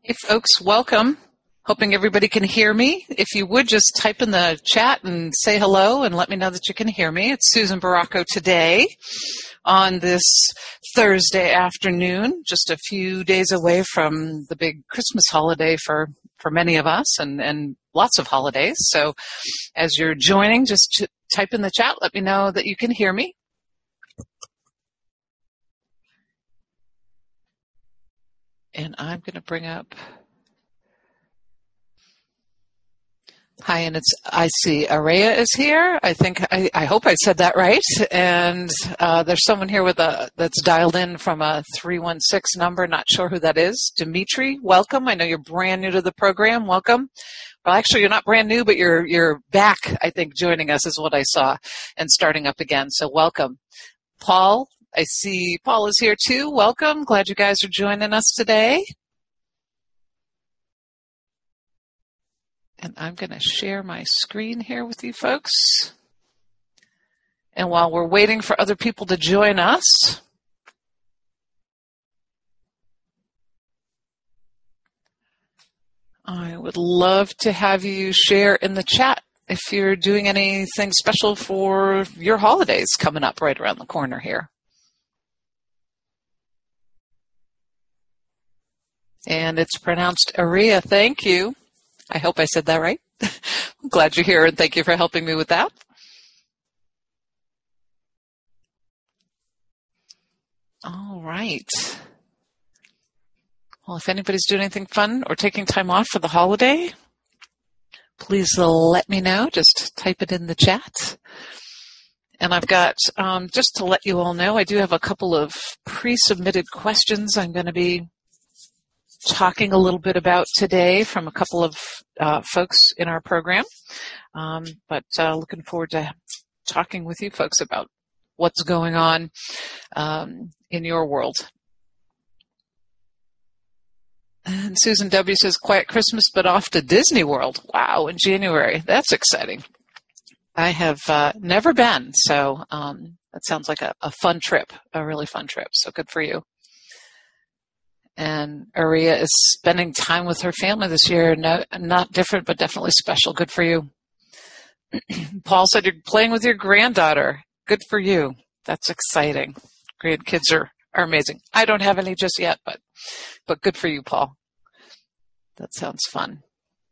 Hey folks, welcome. Hoping everybody can hear me. If you would just type in the chat and say hello and let me know that you can hear me. It's Susan Baracco today on this Thursday afternoon, just a few days away from the big Christmas holiday for many of us and lots of holidays. So as you're joining, just type in the chat, let me know that you can hear me. And I'm going to bring up, hi, and I see Araya is here. I hope I said that right. And there's someone here that's dialed in from a 316 number. Not sure who that is. Dimitri, welcome. I know you're brand new to the program. Welcome. Well, actually, you're not brand new, but you're back, I think, joining us is what I saw and starting up again. So welcome. Paul, I see Paul is here too. Welcome. Glad you guys are joining us today. And I'm going to share my screen here with you folks. And while we're waiting for other people to join us, I would love to have you share in the chat if you're doing anything special for your holidays coming up right around the corner here. And it's pronounced Aria. Thank you. I hope I said that right. I'm glad you're here, and thank you for helping me with that. All right. Well, if anybody's doing anything fun or taking time off for the holiday, please let me know. Just type it in the chat. And I've got, just to let you all know, I do have a couple of pre-submitted questions I'm going to be talking a little bit about today from a couple of folks in our program. But looking forward to talking with you folks about what's going on in your world. And Susan W. says, quiet Christmas, but off to Disney World. Wow, in January. That's exciting. I have never been, so that sounds like a fun trip, a really fun trip. So good for you. And Aria is spending time with her family this year. No, not different, but definitely special. Good for you. Paul said you're playing with your granddaughter. Good for you. That's exciting. Grandkids are amazing. I don't have any just yet, but good for you, Paul. That sounds fun.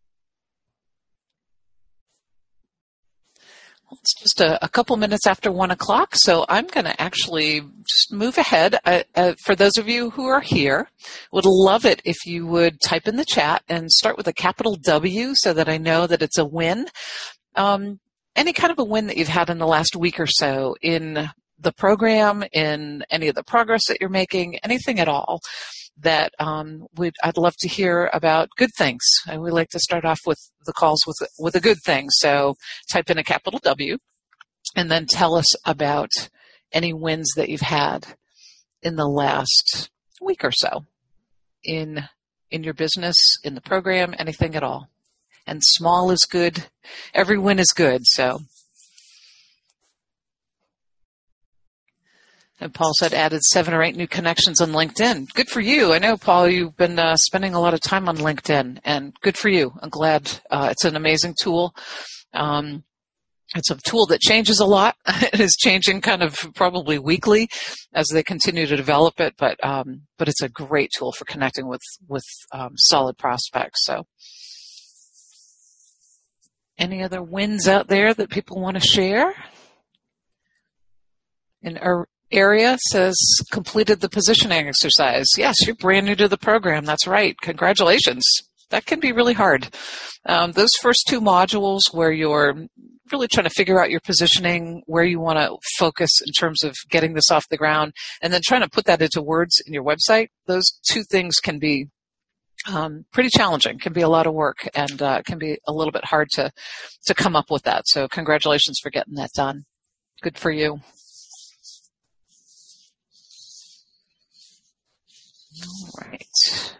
It's just a couple minutes after 1 o'clock, so I'm going to actually just move ahead. For those of you who are here, would love it if you would type in the chat and start with a capital W so that I know that it's a win. Any kind of a win that you've had in the last week or so in the program, in any of the progress that you're making, anything at all that I'd love to hear about good things. And we like to start off with the calls with a good thing. So type in a capital W and then tell us about any wins that you've had in the last week or so in your business, in the program, anything at all. And small is good. Every win is good. So. And Paul said added 7 or 8 new connections on LinkedIn. Good for you. I know, Paul, you've been spending a lot of time on LinkedIn, and good for you. I'm glad. It's an amazing tool. It's a tool that changes a lot. It is changing kind of probably weekly as they continue to develop it, but it's a great tool for connecting with solid prospects. So, any other wins out there that people want to share? In our area says completed the positioning exercise. Yes, you're brand new to the program. That's right. Congratulations. That can be really hard. Those first 2 modules where you're really trying to figure out your positioning, where you want to focus in terms of getting this off the ground, and then trying to put that into words in your website, those 2 things can be pretty challenging, can be a lot of work, and can be a little bit hard to come up with that. So congratulations for getting that done. Good for you. All right.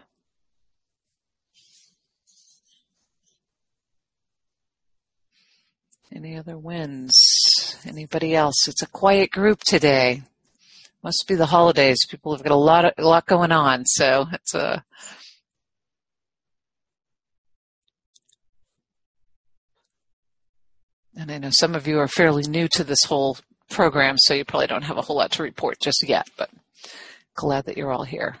Any other wins? Anybody else? It's a quiet group today. Must be the holidays. People have got a lot going on, so it's a And I know some of you are fairly new to this whole program, so you probably don't have a whole lot to report just yet, but glad that you're all here.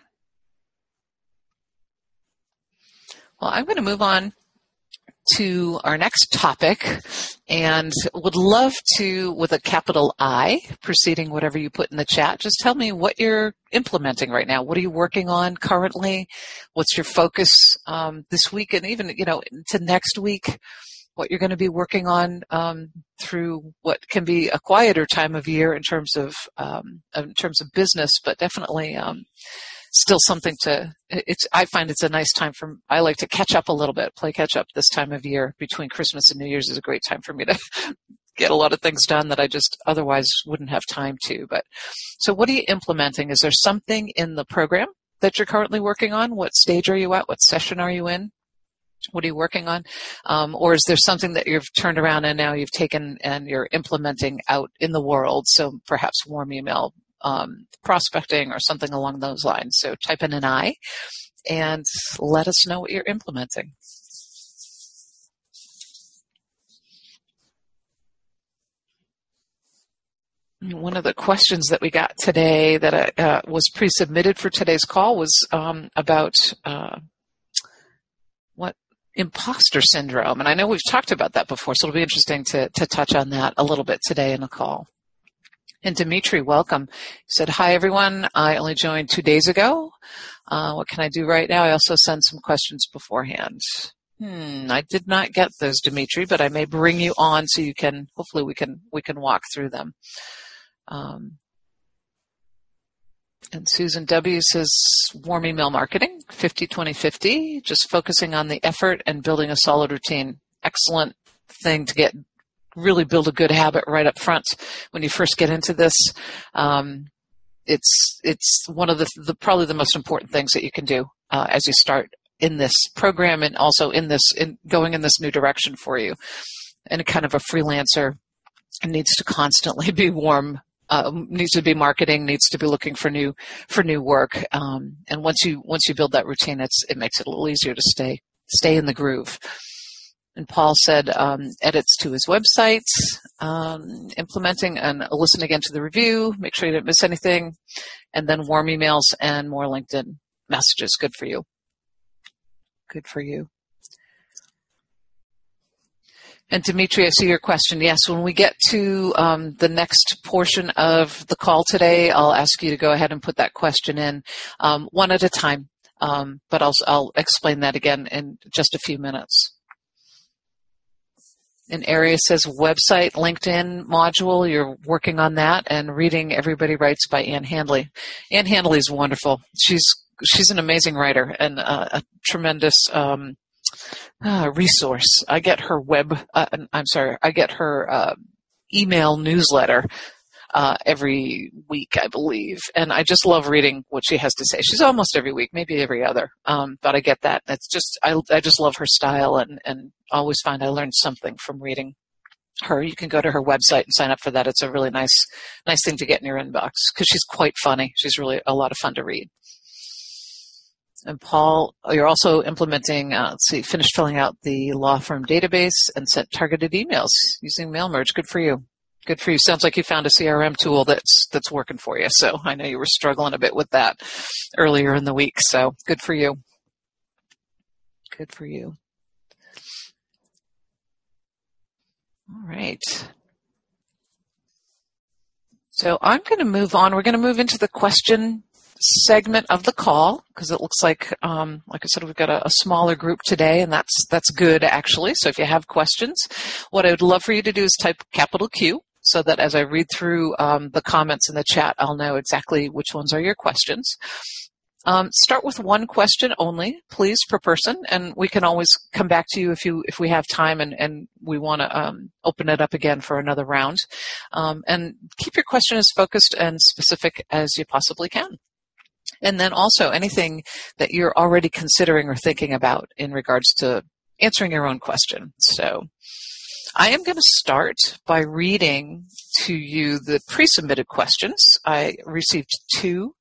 Well, I'm going to move on to our next topic, and would love to, with a capital I, preceding whatever you put in the chat, just tell me what you're implementing right now. What are you working on currently? What's your focus this week, and even into next week? What you're going to be working on through what can be a quieter time of year in terms of business, but definitely still something to. I find it's a nice time I like to catch up a little bit, play catch up this time of year between Christmas and New Year's is a great time for me to get a lot of things done that I just otherwise wouldn't have time to. But so, what are you implementing? Is there something in the program that you're currently working on? What stage are you at? What session are you in? What are you working on? Or is there something that you've turned around and now you've taken and you're implementing out in the world? So perhaps warm email prospecting or something along those lines. So type in an I and let us know what you're implementing. One of the questions that we got today that was pre-submitted for today's call was about what imposter syndrome. And I know we've talked about that before, so it'll be interesting to touch on that a little bit today in the call. And Dimitri, welcome. He said, hi, everyone. I only joined 2 days ago. What can I do right now? I also sent some questions beforehand. I did not get those, Dimitri, but I may bring you on so you can, hopefully we can walk through them. And Susan W. says, warm email marketing, 50-20-50, just focusing on the effort and building a solid routine. Excellent thing to really build a good habit right up front when you first get into this. It's one of the probably the most important things that you can do as you start in this program and also in going in this new direction for you. And kind of a freelancer needs to constantly be warm. Needs to be marketing, needs to be looking for new work, and once you build that routine, it makes it a little easier to stay in the groove. And Paul said edits to his website, implementing and listen again to the review. Make sure you didn't miss anything, and then warm emails and more LinkedIn messages. Good for you. Good for you. And Dimitri, I see your question. Yes, when we get to the next portion of the call today, I'll ask you to go ahead and put that question in one at a time. But I'll explain that again in just a few minutes. An area says website, LinkedIn module. You're working on that and reading Everybody Writes by Ann Handley. Ann Handley is wonderful. She's an amazing writer and a tremendous resource. I get her email newsletter every week, I believe, and I just love reading what she has to say. She's almost every week, maybe every other, but I get that. It's just I just love her style and always find I learned something from reading her. You can go to her website and sign up for that. It's a really nice thing to get in your inbox because she's quite funny. She's really a lot of fun to read. And Paul, you're also implementing, finished filling out the law firm database and sent targeted emails using MailMerge. Good for you. Good for you. Sounds like you found a CRM tool that's working for you. So I know you were struggling a bit with that earlier in the week. So good for you. Good for you. All right. So I'm going to move on. We're going to move into the question segment of the call because it looks like I said, we've got a smaller group today, and that's good actually. So if you have questions, what I would love for you to do is type capital Q so that as I read through the comments in the chat, I'll know exactly which ones are your questions. Start with one question only, please, per person, and we can always come back to you if we have time and we want to open it up again for another round. And keep your question as focused and specific as you possibly can. And then also anything that you're already considering or thinking about in regards to answering your own question. So I am going to start by reading to you the pre-submitted questions. I received 2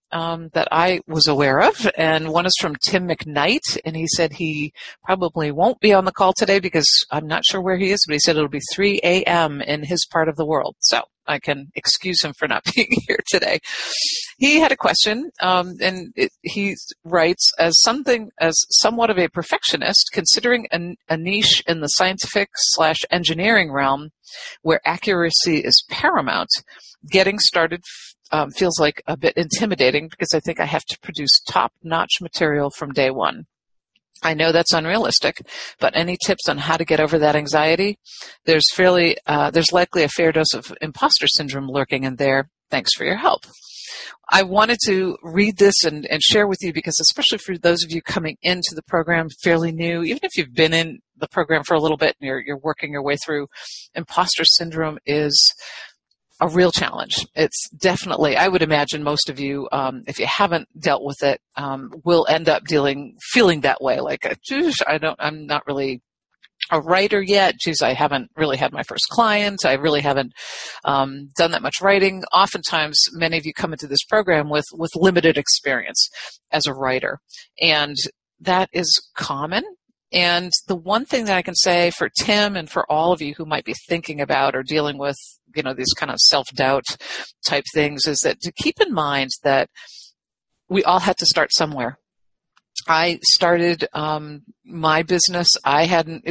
that I was aware of, and one is from Tim McKnight, and he said he probably won't be on the call today because I'm not sure where he is, but he said it'll be 3 a.m. in his part of the world, so I can excuse him for not being here today. He had a question, and he writes, as somewhat of a perfectionist, considering a niche in the scientific/engineering realm where accuracy is paramount, getting started feels like a bit intimidating because I think I have to produce top-notch material from day one. I know that's unrealistic, but any tips on how to get over that anxiety? There's likely a fair dose of imposter syndrome lurking in there. Thanks for your help. I wanted to read this and share with you because especially for those of you coming into the program fairly new, even if you've been in the program for a little bit and you're working your way through, imposter syndrome is a real challenge. It's definitely, I would imagine most of you, if you haven't dealt with it, will end up feeling that way. Like, I'm not really a writer yet. Geez, I haven't really had my first client. I really haven't done that much writing. Oftentimes, many of you come into this program with limited experience as a writer, and that is common. And the one thing that I can say for Tim and for all of you who might be thinking about or dealing with, these kind of self-doubt type things is that to keep in mind that we all had to start somewhere. I started my business. I hadn't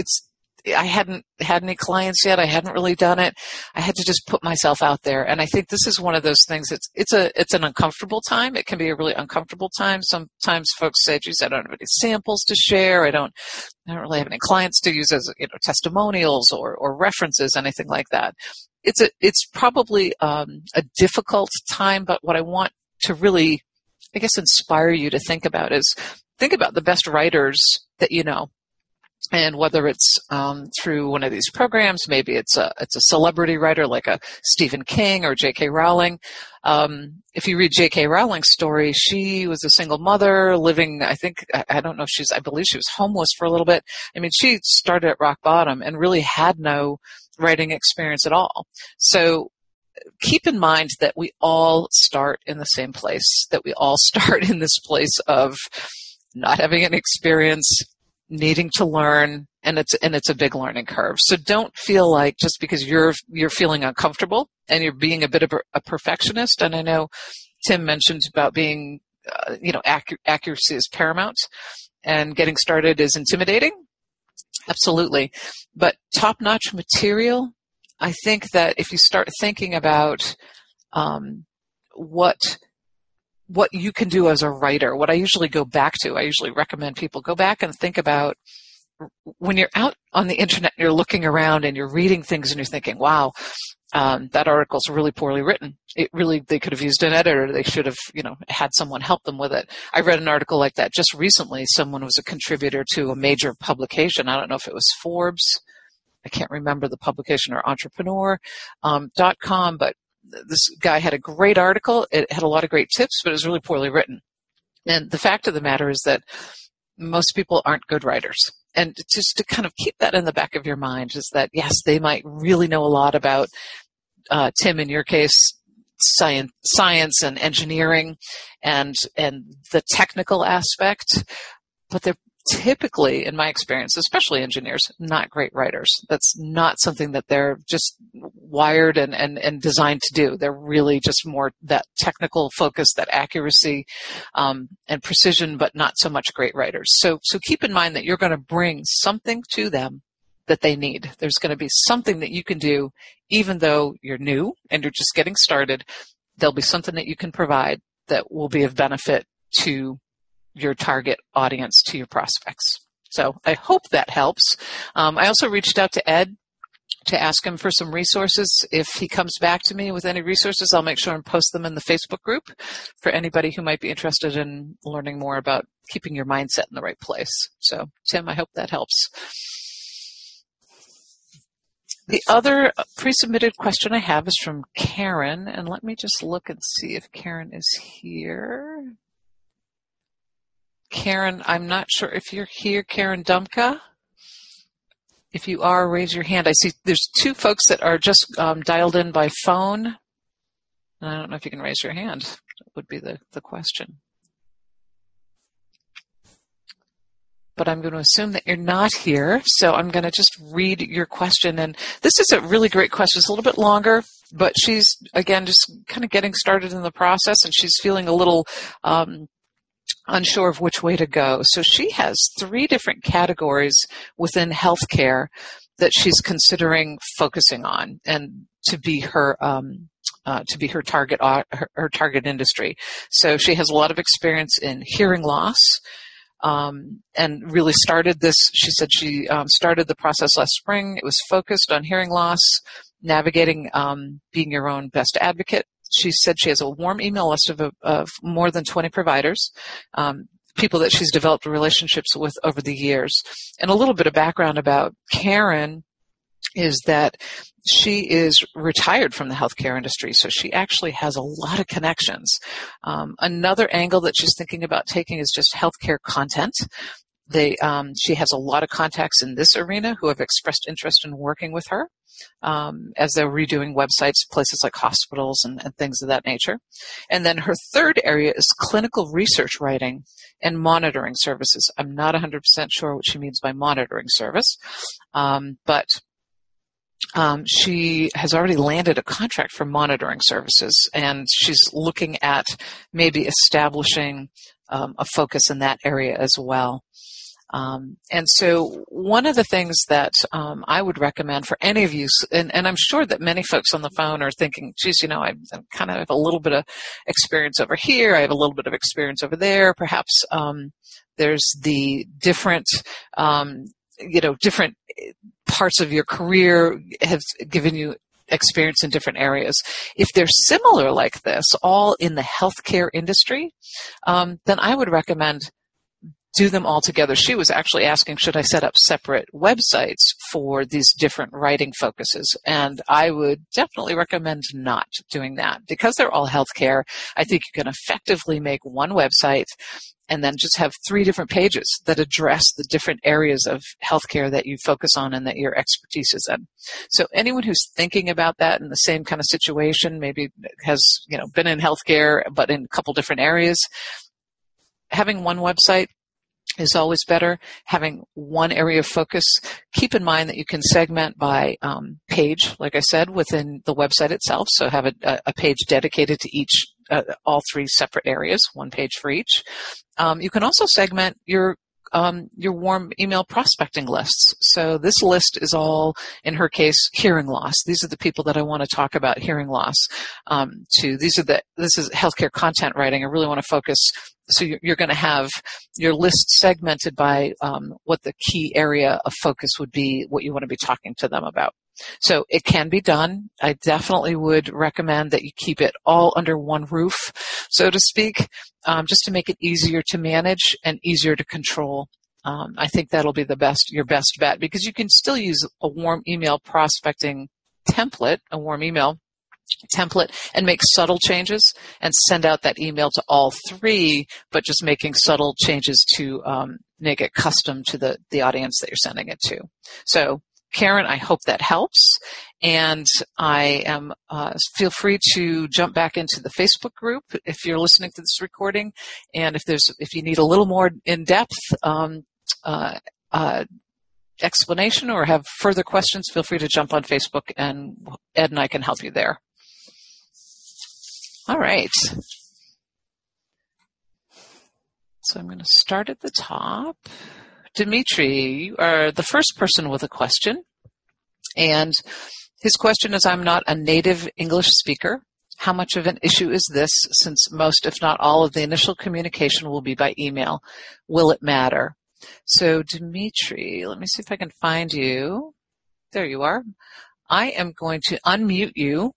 had any clients yet. I hadn't really done it. I had to just put myself out there. And I think this is one of those things. It's an uncomfortable time. It can be a really uncomfortable time. Sometimes folks say, geez, I don't have any samples to share. I don't really have any clients to use as, testimonials or references, anything like that. It's probably a difficult time, but what I want to really, I guess, inspire you to think about the best writers that you know. And whether it's through one of these programs, maybe it's a celebrity writer like a Stephen King or J.K. Rowling. If you read J.K. Rowling's story, she was a single mother living, I believe she was homeless for a little bit. I mean, she started at rock bottom and really had no writing experience at all. So keep in mind that we all start in the same place, that we all start in this place of not having any experience, needing to learn, and it's a big learning curve. So don't feel like just because you're feeling uncomfortable and you're being a bit of a perfectionist. And I know Tim mentioned about being, accuracy is paramount, and getting started is intimidating. Absolutely, but top-notch material. I think that if you start thinking about what you can do as a writer, what I usually recommend people go back and think about when you're out on the internet and you're looking around and you're reading things and you're thinking, wow, that article's really poorly written. They could have used an editor. They should have, had someone help them with it. I read an article like that just recently. Someone was a contributor to a major publication. I don't know if it was Forbes. I can't remember the publication, or entrepreneur.com, but this guy had a great article. It had a lot of great tips, but it was really poorly written. And the fact of the matter is that most people aren't good writers. And just to kind of keep that in the back of your mind is that, yes, they might really know a lot about, Tim, in your case, science and engineering and the technical aspect, but they're typically, in my experience, especially engineers, not great writers. That's not something that they're just wired and designed to do. They're really just more that technical focus, that accuracy, and precision, but not so much great writers. So keep in mind that you're going to bring something to them that they need. There's going to be something that you can do, even though you're new and you're just getting started. There'll be something that you can provide that will be of benefit to your target audience, to your prospects. So I hope that helps. I also reached out to Ed to ask him for some resources. If he comes back to me with any resources, I'll make sure and post them in the Facebook group for anybody who might be interested in learning more about keeping your mindset in the right place. So, Tim, I hope that helps. The other pre-submitted question I have is from Karen, and let me just look and see if Karen is here. Karen, I'm not sure if you're here, Karen Dumka. If you are, raise your hand. I see there's two folks that are just dialed in by phone. I don't know if you can raise your hand. would be the question. But I'm going to assume that you're not here, so I'm going to just read your question. And this is a really great question. It's a little bit longer, but she's, again, just kind of getting started in the process, and she's feeling a little unsure of which way to go. So she has 3 different categories within healthcare that she's considering focusing on, and to be her target industry. So she has a lot of experience in hearing loss. And really started this, she said she started the process last spring. It was focused on hearing loss, navigating being your own best advocate. She said she has a warm email list of more than 20 providers, people that she's developed relationships with over the years. And a little bit of background about Karen is that she is retired from the healthcare industry, so she actually has a lot of connections. Another angle that she's thinking about taking is just healthcare content. She has a lot of contacts in this arena who have expressed interest in working with her as they're redoing websites, places like hospitals and things of that nature. And then her third area is clinical research writing and monitoring services. I'm not 100% sure what she means by monitoring service, but she has already landed a contract for monitoring services, and she's looking at maybe establishing a focus in that area as well. And so one of the things that I would recommend for any of you, and I'm sure that many folks on the phone are thinking, geez, I kind of have a little bit of experience over here, I have a little bit of experience over there. Perhaps there's the different different parts of your career have given you experience in different areas. If they're similar like this, all in the healthcare industry, then I would recommend do them all together. She was actually asking, should I set up separate websites for these different writing focuses? And I would definitely recommend not doing that. Because they're all healthcare, I think you can effectively make one website and then just have 3 different pages that address the different areas of healthcare that you focus on and that your expertise is in. So anyone who's thinking about that in the same kind of situation, maybe has been in healthcare but in a couple different areas, having one website is always better. Having one area of focus. Keep in mind that you can segment by page, like I said, within the website itself. So have a page dedicated to each, all 3 separate areas, one page for each. You can also segment your warm email prospecting lists. So this list is all, in her case, hearing loss. These are the people that I want to talk about hearing loss to. This is healthcare content writing. I really want to focus. So you're going to have your list segmented by what the key area of focus would be, what you want to be talking to them about. So it can be done. I definitely would recommend that you keep it all under one roof, so to speak, just to make it easier to manage and easier to control. I think that'll be your best bet, because you can still use a warm email prospecting template, a warm email template, and make subtle changes and send out that email to all 3, but just making subtle changes to make it custom to the audience that you're sending it to. So Karen, I hope that helps. And I am, feel free to jump back into the Facebook group if you're listening to this recording. And if you need a little more in-depth, explanation or have further questions, feel free to jump on Facebook, and Ed and I can help you there. All right. So I'm going to start at the top. Dimitri, you are the first person with a question. And his question is, I'm not a native English speaker. How much of an issue is this, since most, if not all, of the initial communication will be by email? Will it matter? So Dimitri, let me see if I can find you. There you are. I am going to unmute you.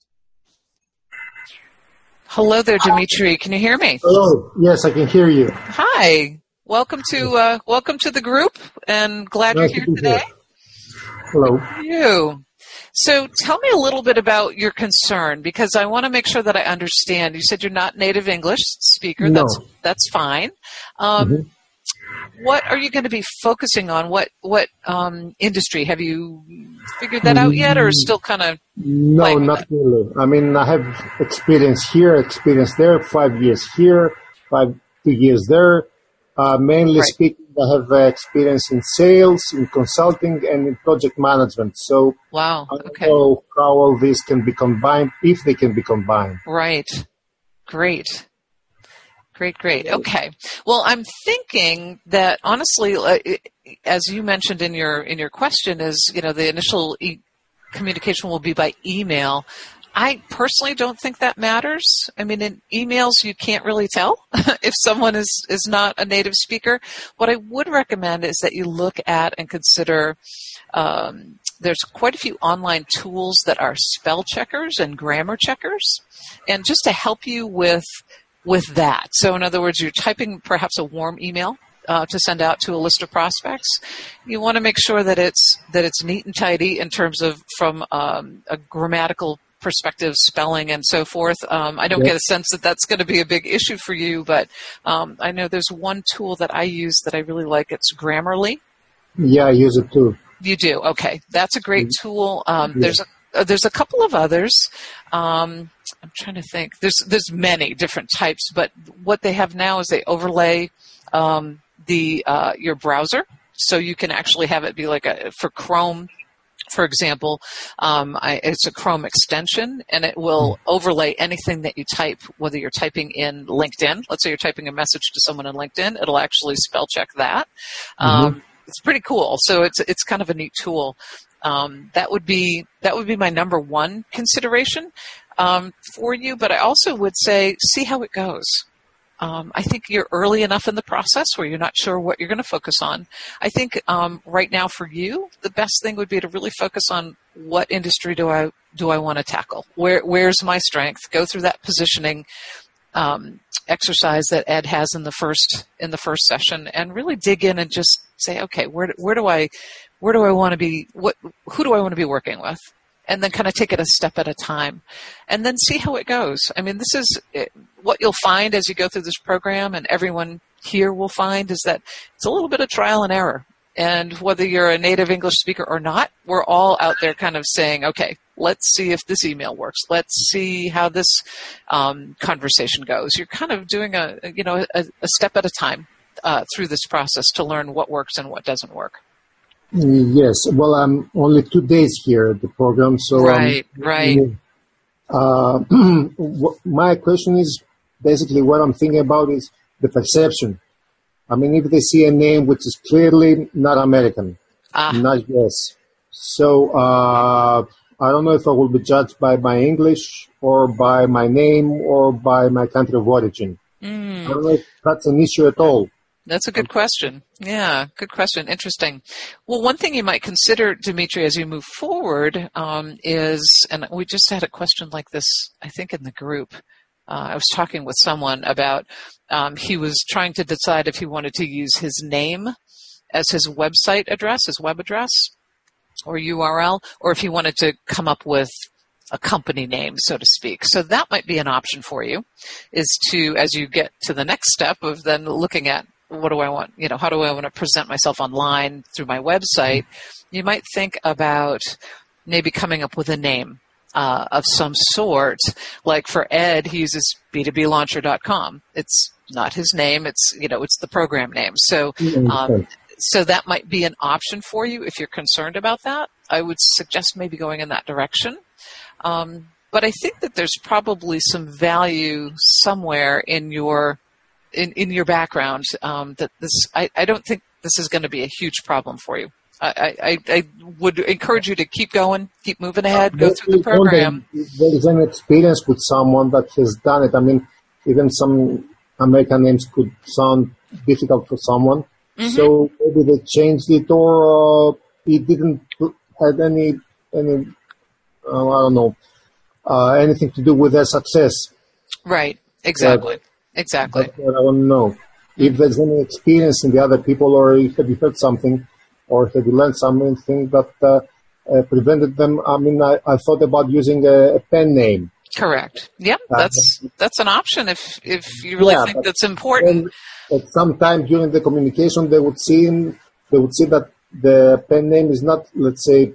Hello there, Dimitri. Can you hear me? Hello. Yes, I can hear you. Hi. Welcome to the group, and glad you're here today. Hello. Thank you. So tell me a little bit about your concern, because I want to make sure that I understand. You said you're not native English speaker. No. That's fine. what are you going to be focusing on? What industry? Have you figured that out yet, or still kind of No, not really. I mean, I have experience here, experience there, 5 years here, 2 years there. Mainly speaking, I have experience in sales, in consulting, and in project management. So wow, I don't know how all these can be combined, if they can be combined. Right. Great. Okay. Well, I'm thinking that honestly, as you mentioned in your question, is the initial communication will be by email. I personally don't think that matters. I mean, in emails, you can't really tell if someone is not a native speaker. What I would recommend is that you look at and consider. There's quite a few online tools that are spell checkers and grammar checkers, and just to help you with that. So in other words, you're typing perhaps a warm email to send out to a list of prospects. You want to make sure that it's neat and tidy in terms of from a grammatical perspective, spelling, and so forth. I don't get a sense that that's going to be a big issue for you, but I know there's one tool that I use that I really like. It's Grammarly. Yeah, I use it too. You do? Okay. That's a great tool. There's a couple of others. I'm trying to think. There's many different types, but what they have now is they overlay your browser, so you can actually have it be like for Chrome, for example. It's a Chrome extension, and it will overlay anything that you type, whether you're typing in LinkedIn. Let's say you're typing a message to someone in LinkedIn. It'll actually spell check that. It's pretty cool. So it's kind of a neat tool. That would be my number one consideration for you. But I also would say, see how it goes. I think you're early enough in the process where you're not sure what you're going to focus on. I think right now for you, the best thing would be to really focus on what industry do I want to tackle. Where's my strength? Go through that positioning exercise that Ed has in the first session, and really dig in and just say, okay, where do I want to be? Who do I want to be working with? And then kind of take it a step at a time, and then see how it goes. I mean, this is what you'll find as you go through this program, and everyone here will find, is that it's a little bit of trial and error. And whether you're a native English speaker or not, we're all out there kind of saying, okay, let's see if this email works. Let's see how this conversation goes. You're kind of doing a step at a time through this process to learn what works and what doesn't work. Yes. Well, I'm only 2 days here at the program, so right. My question is basically what I'm thinking about is the perception. I mean, if they see a name which is clearly not American, not US, so I don't know if I will be judged by my English or by my name or by my country of origin. I don't know if that's an issue at all. That's a good question. Yeah, good question. Interesting. Well, one thing you might consider, Dimitri, as you move forward is, and we just had a question like this, I think, in the group. I was talking with someone about he was trying to decide if he wanted to use his name as his website address, his web address or URL, or if he wanted to come up with a company name, so to speak. So that might be an option for you, is to, as you get to the next step of then looking at what do I want, how do I want to present myself online through my website, you might think about maybe coming up with a name of some sort. Like for Ed, he uses b2blauncher.com. It's not his name. It's, it's the program name. So, so that might be an option for you if you're concerned about that. I would suggest maybe going in that direction. But I think that there's probably some value somewhere in your background that this. I don't think this is going to be a huge problem for you. I would encourage you to keep going, keep moving ahead, go through the program. If there is an experience with someone that has done it. I mean, even some American names could sound difficult for someone. Mm-hmm. So maybe they changed it, or it didn't have any I don't know, anything to do with their success. Right. Exactly. Exactly. That's what I want to know. If there's any experience in the other people, or have you heard something, or have you learned something that prevented them? I mean, I thought about using a pen name. Correct. Yep, that's an option if you really think that's important. At some time during the communication, they would see that the pen name is not, let's say,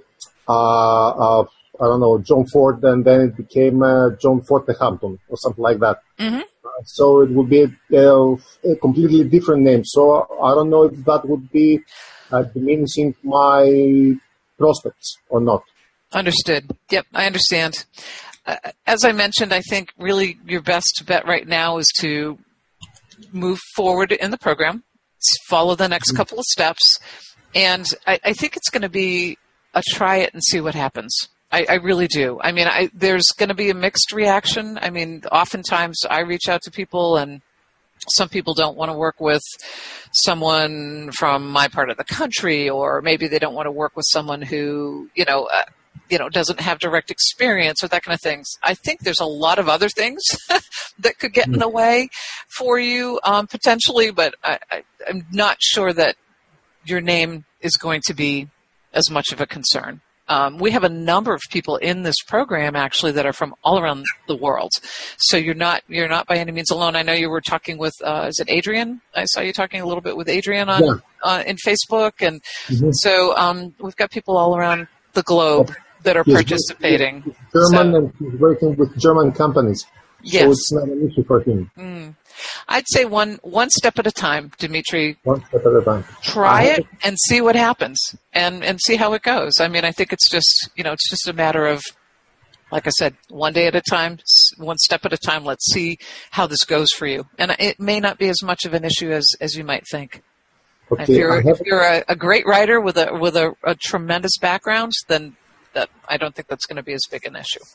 I don't know, John Ford, and then it became John Fortehampton or something like that. Mm-hmm. So it would be a completely different name. So I don't know if that would be diminishing my prospects or not. Understood. Yep, I understand. As I mentioned, I think really your best bet right now is to move forward in the program, follow the next couple of steps, and I think it's going to be a try it and see what happens. I really do. I mean, there's going to be a mixed reaction. I mean, oftentimes I reach out to people and some people don't want to work with someone from my part of the country, or maybe they don't want to work with someone who, doesn't have direct experience or that kind of things. I think there's a lot of other things that could get in the way for you potentially, but I'm not sure that your name is going to be as much of a concern. We have a number of people in this program actually that are from all around the world. So you're not by any means alone. I know you were talking with, is it Adrian? I saw you talking a little bit with Adrian in Facebook. And so we've got people all around the globe that are participating. He's German and he's working with German companies. Yes. So it's not an issue for him. I'd say one step at a time, Dimitri. One step at a time. Try it and see what happens, and see how it goes. I mean, I think it's just a matter of, like I said, one day at a time, one step at a time. Let's see how this goes for you. And it may not be as much of an issue as you might think. Okay. If you're a great writer with a tremendous background, then I don't think that's going to be as big an issue.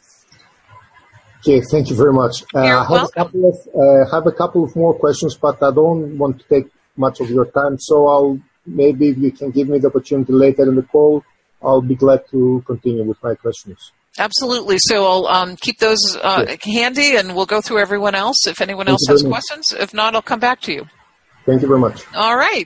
Okay, thank you very much. You're welcome. Have a couple of more questions, but I don't want to take much of your time. So maybe if you can give me the opportunity later in the call, I'll be glad to continue with my questions. Absolutely. So I'll keep those handy, and we'll go through everyone else. If anyone else has questions, if not, I'll come back to you. Thank you very much. All right.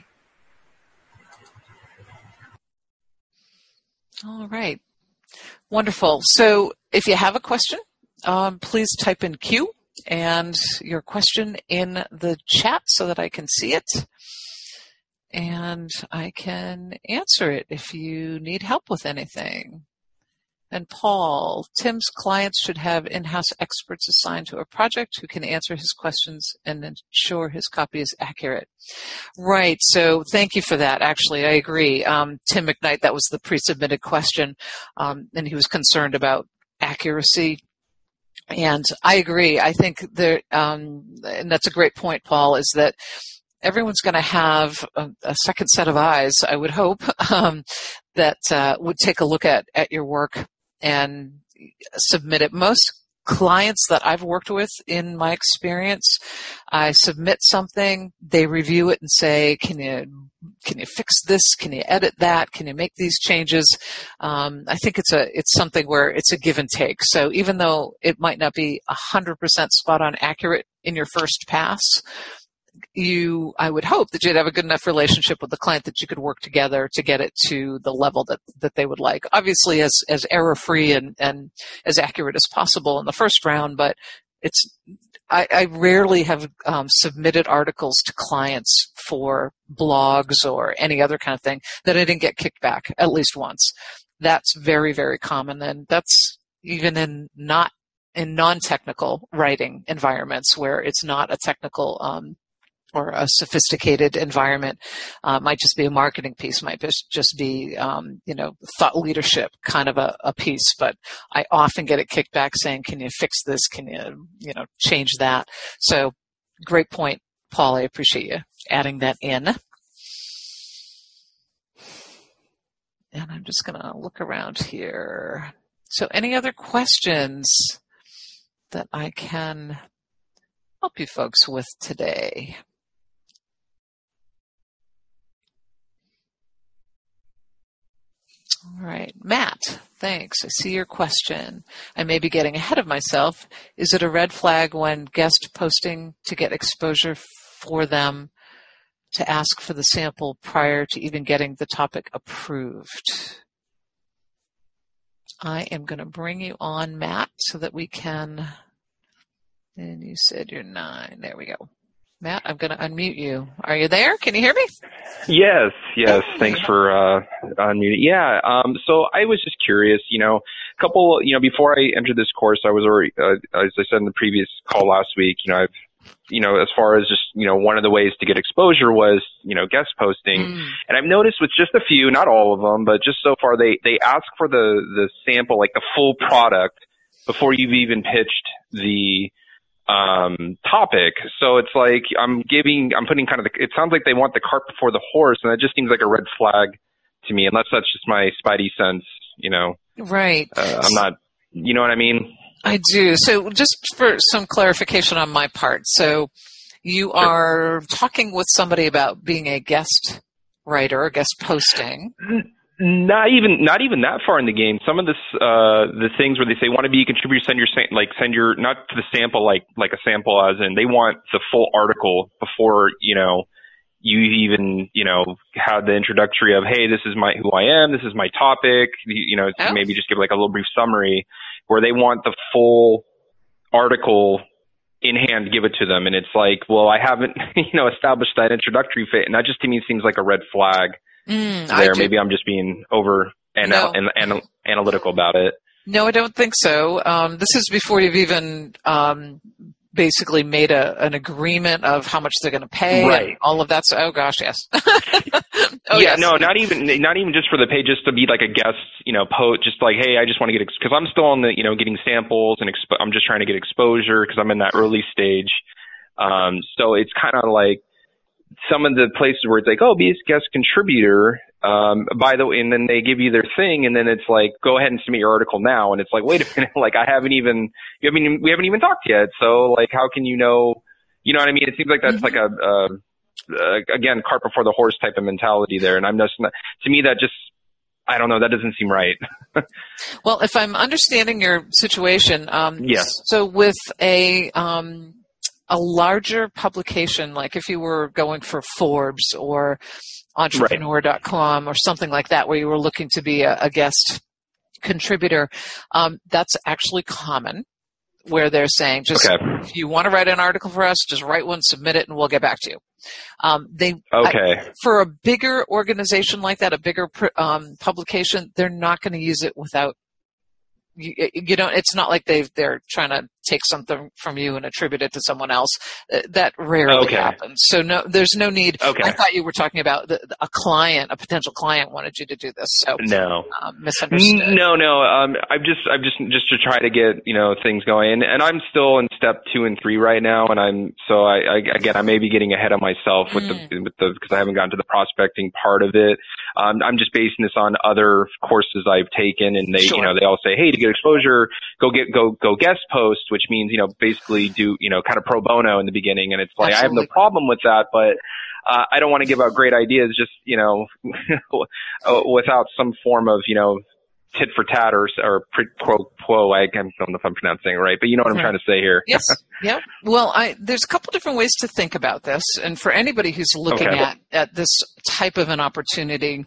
All right. Wonderful. So if you have a question, please type in Q and your question in the chat so that I can see it, and I can answer it if you need help with anything. And Paul, Tim's clients should have in-house experts assigned to a project who can answer his questions and ensure his copy is accurate. Right. So thank you for that. Actually, I agree. Tim McKnight, that was the pre-submitted question, and he was concerned about accuracy. And I agree. I think there, and that's a great point, Paul, is that everyone's going to have a second set of eyes, I would hope, that would take a look at your work and submit it. Most clients that I've worked with in my experience, I submit something, they review it and say, can you fix this? Can you edit that? Can you make these changes? I think it's something where it's a give and take. So even though it might not be 100% spot on accurate in your first pass, I would hope that you'd have a good enough relationship with the client that you could work together to get it to the level that they would like. Obviously as error-free and as accurate as possible in the first round, but I rarely have submitted articles to clients for blogs or any other kind of thing that I didn't get kicked back at least once. That's very, very common, and that's even in non-technical writing environments where it's not a technical or a sophisticated environment. Might just be a marketing piece, might just be, thought leadership kind of a piece. But I often get it kicked back saying, can you fix this? Can you, change that? So great point, Paul. I appreciate you adding that in. And I'm just going to look around here. So any other questions that I can help you folks with today? All right. Matt, thanks. I see your question. I may be getting ahead of myself. Is it a red flag when guest posting to get exposure for them to ask for the sample prior to even getting the topic approved? I am going to bring you on, Matt, so that we can And you said you're 9. There we go. Matt, I'm going to unmute you. Are you there? Can you hear me? Yes. Hey. Thanks for unmuting. Yeah. So I was just curious, before I entered this course, I was already, as I said in the previous call last week, as far as just, one of the ways to get exposure was, guest posting. And I've noticed with just a few, not all of them, but just so far, they ask for the sample, like the full product before you've even pitched the topic. So it's like I'm putting kind of it sounds like they want the cart before the horse, and that just seems like a red flag to me, unless that's just my spidey sense, Right. I'm not, you know what I mean? I do. So just for some clarification on my part. So you are talking with somebody about being a guest writer, or guest posting. Not even that far in the game. Some of the things where they say want to be a contributor, send your not to the sample like a sample as in they want the full article before you even had the introductory of, hey, this is who I am, this is my topic, maybe just give like a little brief summary, where they want the full article in hand, give it to them, and it's like, well, I haven't established that introductory fit, and that just to me seems like a red flag. Maybe I'm just being over analytical about it. No, I don't think so. This is before you've even basically made an agreement of how much they're going to pay, right? And all of that. So, oh gosh, yes. Yes. No, not even just for the pay, just to be like a guest, post, just like, hey, I just want to get because I'm still on the getting samples and I'm just trying to get exposure because I'm in that early stage. So it's kind of like some of the places where it's like, oh, be a guest contributor, by the way, and then they give you their thing, and then it's like, go ahead and submit your article now, and it's like, wait a minute, like we haven't even talked yet, so like, how can you know what I mean? It seems like that's like again, cart before the horse type of mentality there, and I'm just not, to me that just, I don't know, that doesn't seem right. Well, if I'm understanding your situation, yes. So with a larger publication, like if you were going for Forbes or Entrepreneur.com or something like that, where you were looking to be a guest contributor, that's actually common, where they're saying, if you want to write an article for us, just write one, submit it, and we'll get back to you. For a bigger organization like that, a bigger publication, they're not going to use it without it's not like they're trying to take something from you and attribute it to someone else. That rarely happens. So no, there's no need. I thought you were talking about a potential client wanted you to do this. So no, misunderstood. No. I've just to try to get things going, and I'm still in step 2 and 3 right now, and I may be getting ahead of myself with the because I haven't gotten to the prospecting part of it. I'm just basing this on other courses I've taken, and they they all say, hey, to get exposure, go guest post, which means basically do kind of pro bono in the beginning, and it's like, absolutely. I have no problem with that, but I don't want to give out great ideas just without some form of tit for tat or pro quo. I don't know if I'm pronouncing it right, but you know what I'm trying to say here. Yes. Yep. Well, there's a couple different ways to think about this, and for anybody who's looking at this type of an opportunity,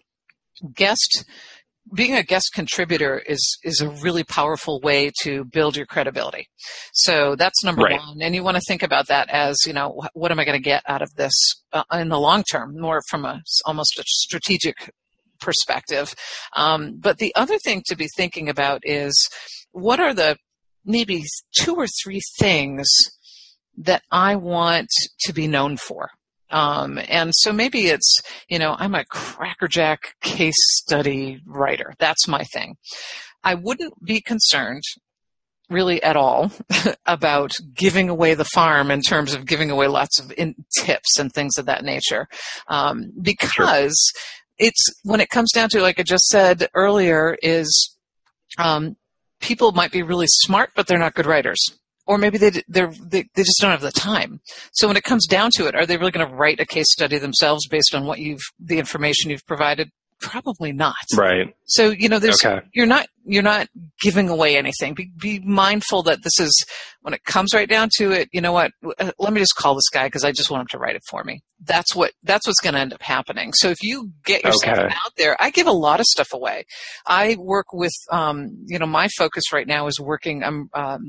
being a guest contributor is a really powerful way to build your credibility. So that's number one. And you want to think about that as, what am I going to get out of this in the long term, more from almost a strategic perspective. But the other thing to be thinking about is, what are the maybe 2 or 3 things that I want to be known for? And so maybe it's, I'm a crackerjack case study writer. That's my thing. I wouldn't be concerned really at all about giving away the farm in terms of giving away lots of tips and things of that nature. Because it's, when it comes down to, like I just said earlier, is, people might be really smart, but they're not good writers. Or maybe they just don't have the time. So when it comes down to it, are they really going to write a case study themselves based on the information you've provided? Probably not. Right. So you're not giving away anything. Be mindful that this is, when it comes right down to it, you know what? Let me just call this guy because I just want him to write it for me. That's what's going to end up happening. So if you get yourself out there, I give a lot of stuff away. I work with, my focus right now is working.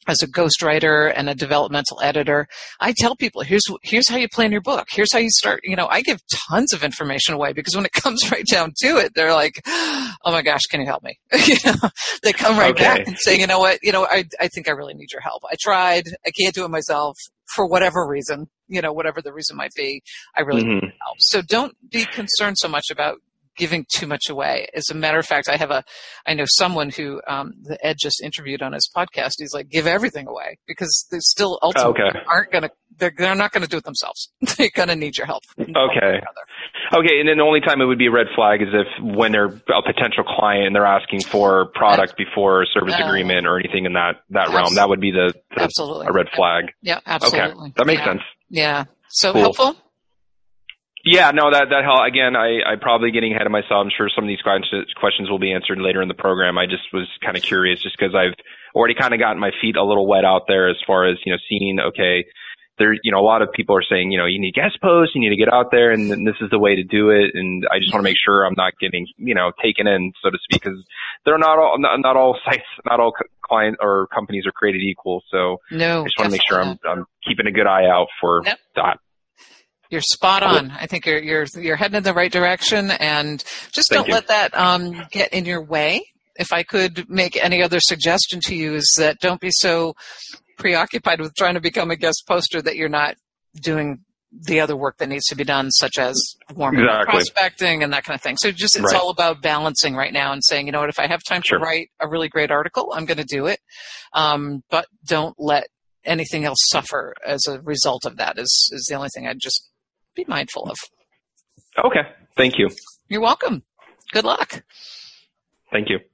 as a ghostwriter and a developmental editor, I tell people, here's how you plan your book. Here's how you start. I give tons of information away because when it comes right down to it, they're like, oh my gosh, can you help me? They come right back and say, you know what, I think I really need your help. I tried. I can't do it myself for whatever reason, whatever the reason might be. I really need help. So don't be concerned so much about giving too much away. As a matter of fact, I know someone who Ed just interviewed on his podcast. He's like, give everything away because they still ultimately they're not going to do it themselves. They're going to need your help. Okay. And then the only time it would be a red flag is if when they're a potential client and they're asking for product before a service agreement or anything in that realm. That would be a red flag. Yeah, absolutely. Okay. That makes sense. Yeah. So cool. Helpful? Yeah, no, that helped. Again, I'm probably getting ahead of myself. I'm sure some of these questions will be answered later in the program. I just was kind of curious just because I've already kind of gotten my feet a little wet out there as far as, seeing, okay, there, a lot of people are saying, you need guest posts, you need to get out there and this is the way to do it. And I just want to make sure I'm not getting, taken in, so to speak, because they're not all sites, not all clients or companies are created equal. So no, I just want to make sure I'm keeping a good eye out for that. You're spot on. I think you're heading in the right direction, and just don't let that get in your way. If I could make any other suggestion to you, is that don't be so preoccupied with trying to become a guest poster that you're not doing the other work that needs to be done, such as warming up, prospecting and that kind of thing. So it's all about balancing right now and saying, if I have time to write a really great article, I'm going to do it. But don't let anything else suffer as a result of that is the only thing I'd just be mindful of. Okay. Thank you. You're welcome. Good luck. Thank you.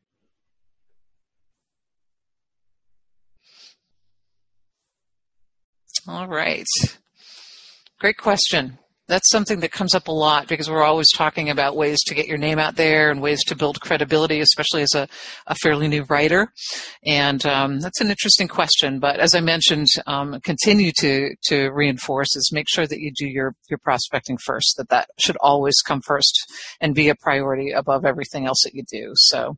All right. Great question. That's something that comes up a lot because we're always talking about ways to get your name out there and ways to build credibility, especially as a fairly new writer. And that's an interesting question. But as I mentioned, continue to reinforce is make sure that you do your prospecting first, that should always come first and be a priority above everything else that you do. So,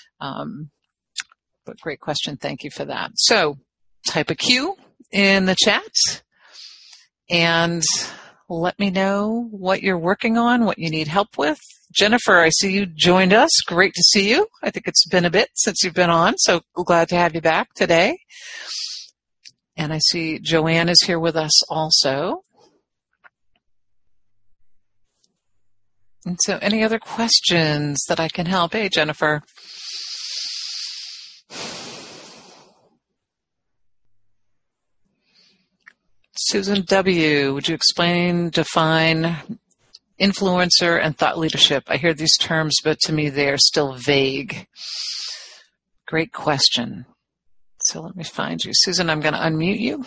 but great question. Thank you for that. So type a Q in the chat and let me know what you're working on, what you need help with. Jennifer, I see you joined us. Great to see you. I think it's been a bit since you've been on, so glad to have you back today. And I see Joanne is here with us also. And so any other questions that I can help? Hey, Jennifer. Susan W., would you define influencer and thought leadership? I hear these terms, but to me they are still vague. Great question. So let me find you. Susan, I'm going to unmute you.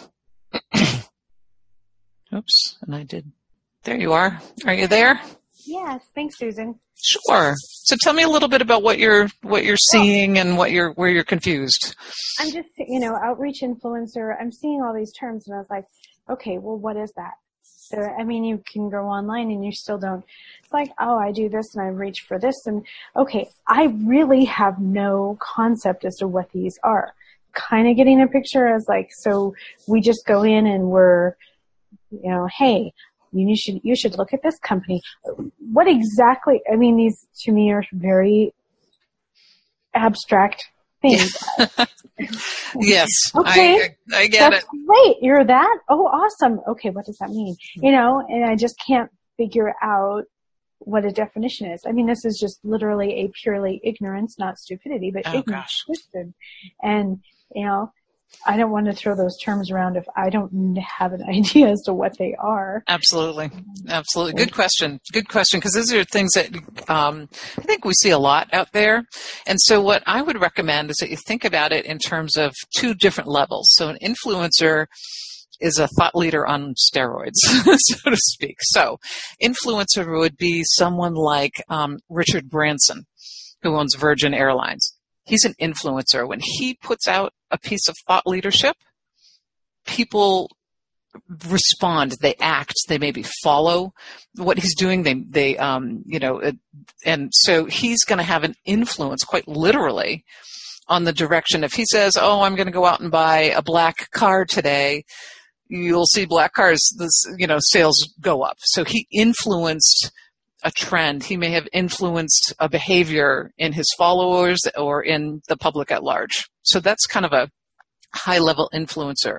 Oops, and I did. There you are. Are you there? Yes, thanks, Susan. Sure. So tell me a little bit about what you're seeing and where you're confused. I'm just, outreach influencer. I'm seeing all these terms, and I was like, okay, well, what is that? So, you can go online and you still don't. It's like, oh, I do this and I reach for this. And, okay, I really have no concept as to what these are. Kind of getting a picture as like, so we just go in and we're, hey, you should look at this company. What exactly, these to me are very abstract things. Yes. Okay. I get That's it. Great. You're that? Oh, awesome. Okay. What does that mean? And I just can't figure out what a definition is. This is just literally a purely ignorance, not stupidity, but ignorance twisted. And, I don't want to throw those terms around if I don't have an idea as to what they are. Absolutely. Good question. Because these are things that I think we see a lot out there. And so what I would recommend is that you think about it in terms of two different levels. So an influencer is a thought leader on steroids, so to speak. So influencer would be someone like Richard Branson, who owns Virgin Airlines. He's an influencer. When he puts out a piece of thought leadership, people respond, they act, they maybe follow what he's doing. And so he's going to have an influence, quite literally, on the direction. If he says, oh, I'm going to go out and buy a black car today, you'll see black cars, sales go up. So he influenced a trend. He may have influenced a behavior in his followers or in the public at large. So that's kind of a high-level influencer.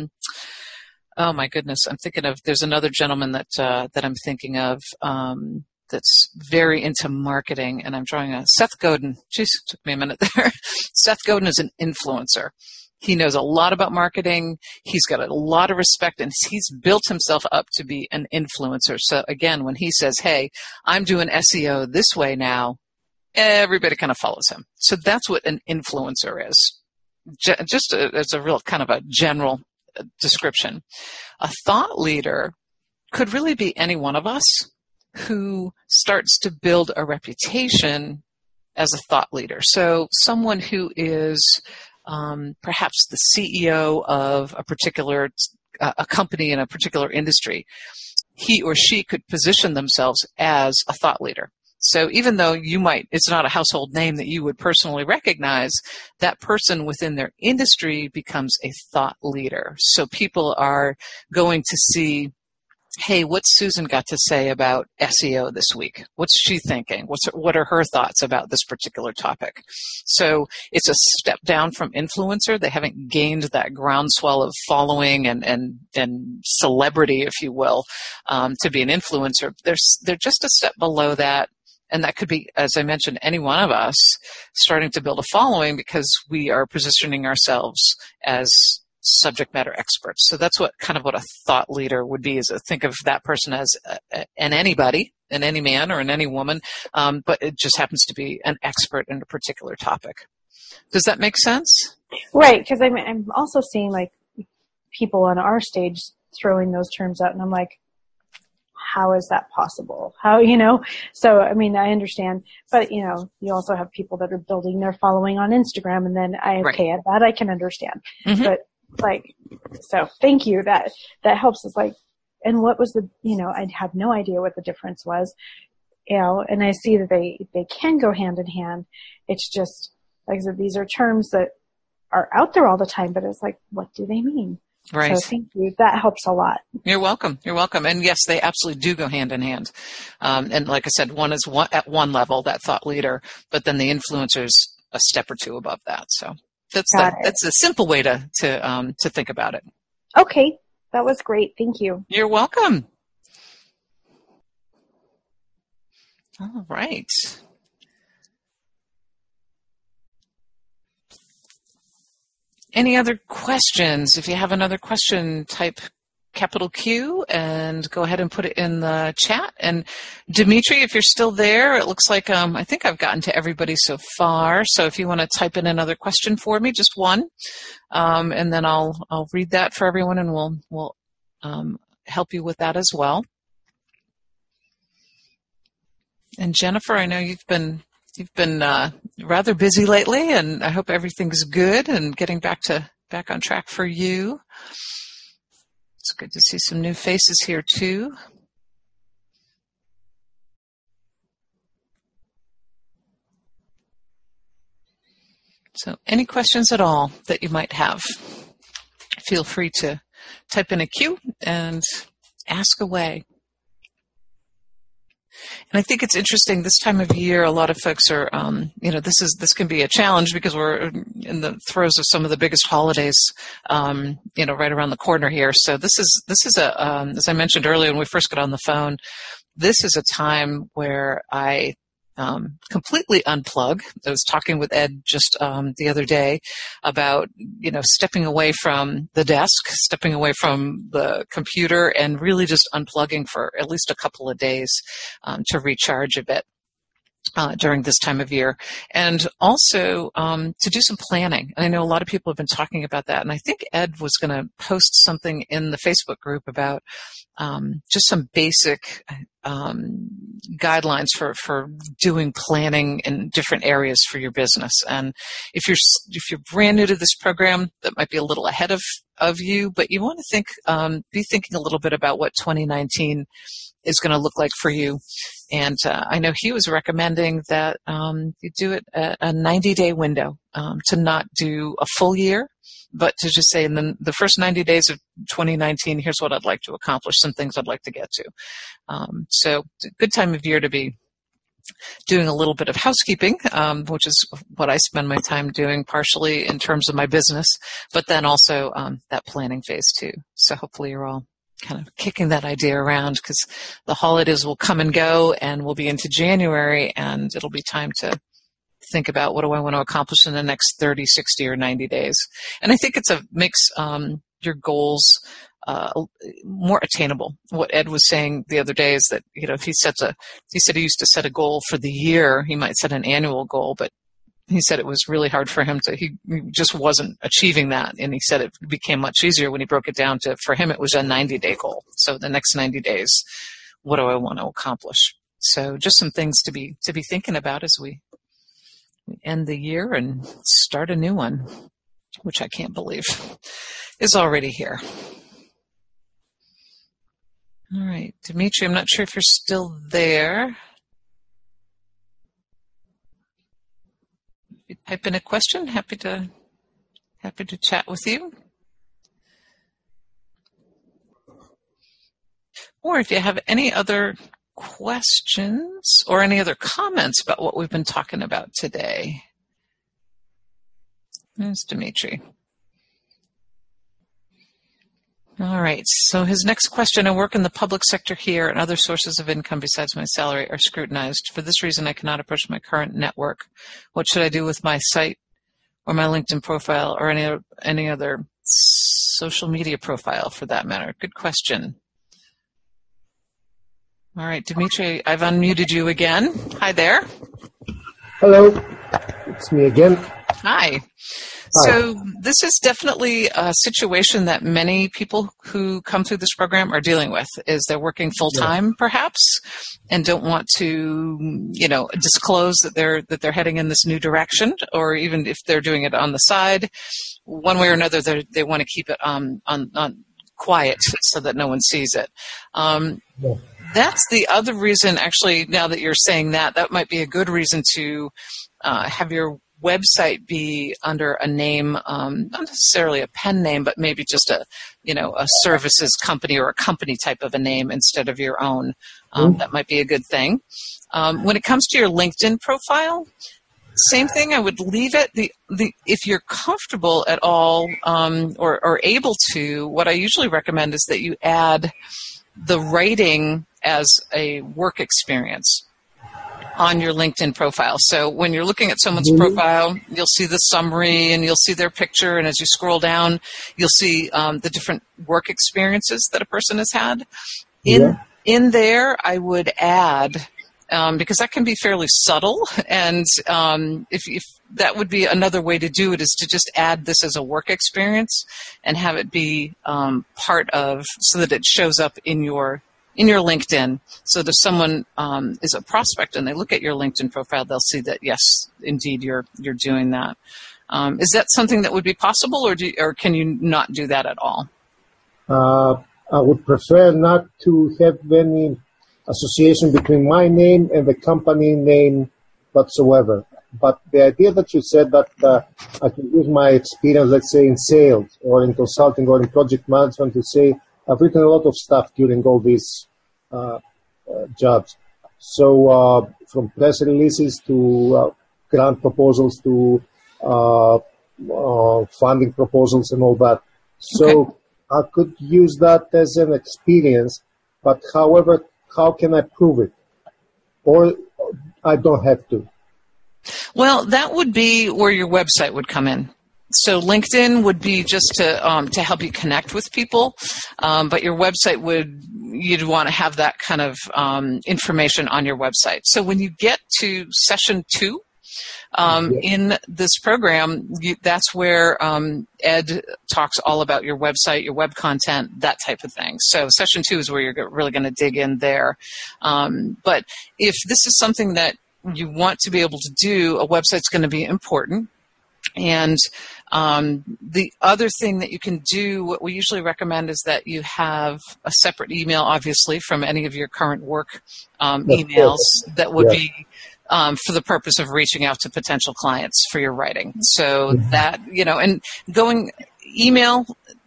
Oh my goodness, I'm thinking of, there's another gentleman that I'm thinking of that's very into marketing, and I'm drawing a Seth Godin. Jeez, took me a minute there. Seth Godin is an influencer. He knows a lot about marketing. He's got a lot of respect, and he's built himself up to be an influencer. So again, when he says, hey, I'm doing SEO this way now, everybody kind of follows him. So that's what an influencer is. Just as a real kind of a general description. A thought leader could really be any one of us who starts to build a reputation as a thought leader. So someone who is perhaps the CEO of a particular a company in a particular industry, he or she could position themselves as a thought leader. So even though it's not a household name that you would personally recognize, that person within their industry becomes a thought leader. So people are going to see, hey, what's Susan got to say about SEO this week? What's she thinking? What are her thoughts about this particular topic? So it's a step down from influencer. They haven't gained that groundswell of following and celebrity, if you will, to be an influencer. They're just a step below that. And that could be, as I mentioned, any one of us starting to build a following because we are positioning ourselves as subject matter experts. So that's what a thought leader would be, is think of that person as an anybody, an any man or an any woman, but it just happens to be an expert in a particular topic. Does that make sense? Right, because I'm also seeing like people on our stage throwing those terms out, and I'm like, how is that possible? So, I understand, but, you also have people that are building their following on Instagram, and then that I can understand. Mm-hmm. But so thank you. That helps us and what was I have no idea what the difference was, and I see that they can go hand in hand. It's just, like I said, these are terms that are out there all the time, but it's like, what do they mean? Right. So thank you. That helps a lot. You're welcome. You're welcome. And yes, they absolutely do go hand in hand. And like I said, one is at one level, that thought leader, but then the influencer's a step or two above that. So that's a simple way to think about it. Okay. That was great. Thank you. You're welcome. All right. Any other questions? If you have another question, type capital Q and go ahead and put it in the chat. And Dimitri, if you're still there, it looks like I think I've gotten to everybody so far. So if you want to type in another question for me, just one, and then I'll read that for everyone, and we'll help you with that as well. And Jennifer, I know you've been rather busy lately, and I hope everything's good and getting back on track for you. It's good to see some new faces here too. So any questions at all that you might have, feel free to type in a Q and ask away. And I think it's interesting this time of year, a lot of folks are, this can be a challenge because we're in the throes of some of the biggest holidays, right around the corner here. So this is as I mentioned earlier when we first got on the phone, this is a time where I completely unplug. I was talking with Ed just the other day about, stepping away from the desk, stepping away from the computer, and really just unplugging for at least a couple of days to recharge a bit. During this time of year, and also to do some planning. And I know a lot of people have been talking about that, and I think Ed was going to post something in the Facebook group about just some basic guidelines for doing planning in different areas for your business. And if you're brand new to this program, that might be a little ahead of you, but you want to be thinking a little bit about what 2019 is going to look like for you. And I know he was recommending that you do it a 90-day window, to not do a full year, but to just say in the first 90 days of 2019, here's what I'd like to accomplish, some things I'd like to get to. So it's a good time of year to be doing a little bit of housekeeping, which is what I spend my time doing partially in terms of my business, but then also that planning phase too. So hopefully you're all kind of kicking that idea around, because the holidays will come and go and we'll be into January, and it'll be time to think about what do I want to accomplish in the next 30, 60, or 90 days. And I think makes your goals more attainable. What Ed was saying the other day is that, if he said he used to set a goal for the year, he might set an annual goal, but he said it was really hard for him he just wasn't achieving that. And he said it became much easier when he broke it down to, for him, it was a 90-day goal. So the next 90 days, what do I want to accomplish? So just some things to be thinking about as we end the year and start a new one, which I can't believe is already here. All right, Dimitri, I'm not sure if you're still there. If you type in a question, happy to chat with you. Or if you have any other questions or any other comments about what we've been talking about today. There's Dimitri. All right, so his next question: I work in the public sector here, and other sources of income besides my salary are scrutinized. For this reason, I cannot approach my current network. What should I do with my site or my LinkedIn profile or any other social media profile for that matter? Good question. All right, Dimitri, I've unmuted you again. Hi there. Hello, it's me again. Hi. So this is definitely a situation that many people who come through this program are dealing with, is they're working full-time perhaps and don't want to, disclose that they're heading in this new direction, or even if they're doing it on the side, one way or another, they want to keep it on quiet so that no one sees it. That's the other reason, actually, now that you're saying that might be a good reason to have your website be under a name, not necessarily a pen name, but maybe just a services company or a company type of a name instead of your own. That might be a good thing. When it comes to your LinkedIn profile, same thing. I would leave it. If you're comfortable at all or able to, what I usually recommend is that you add the writing as a work experience on your LinkedIn profile. So when you're looking at someone's profile, you'll see the summary and you'll see their picture. And as you scroll down, you'll see the different work experiences that a person has had. In there, I would add, because that can be fairly subtle, and if that would be another way to do it, is to just add this as a work experience and have it be part of, so that it shows up in your LinkedIn. So that if someone is a prospect and they look at your LinkedIn profile, they'll see that, yes, indeed, you're doing that. Is that something that would be possible, or can you not do that at all? I would prefer not to have any association between my name and the company name whatsoever. But the idea that you said that I can use my experience, let's say, in sales or in consulting or in project management, to say I've written a lot of stuff during all these jobs. So from press releases to grant proposals to funding proposals and all that. So I could use that as an experience, but however, how can I prove it? Or I don't have to? Well, that would be where your website would come in. So LinkedIn would be just to help you connect with people, but your website you'd want to have that kind of information on your website. So when you get to session 2 in this program, that's where Ed talks all about your website, your web content, that type of thing. So session 2 is where you're really going to dig in there. But if this is something that you want to be able to do, a website's going to be important. And the other thing that you can do, what we usually recommend is that you have a separate email, obviously, from any of your current work emails that would be for the purpose of reaching out to potential clients for your writing. So that, and going email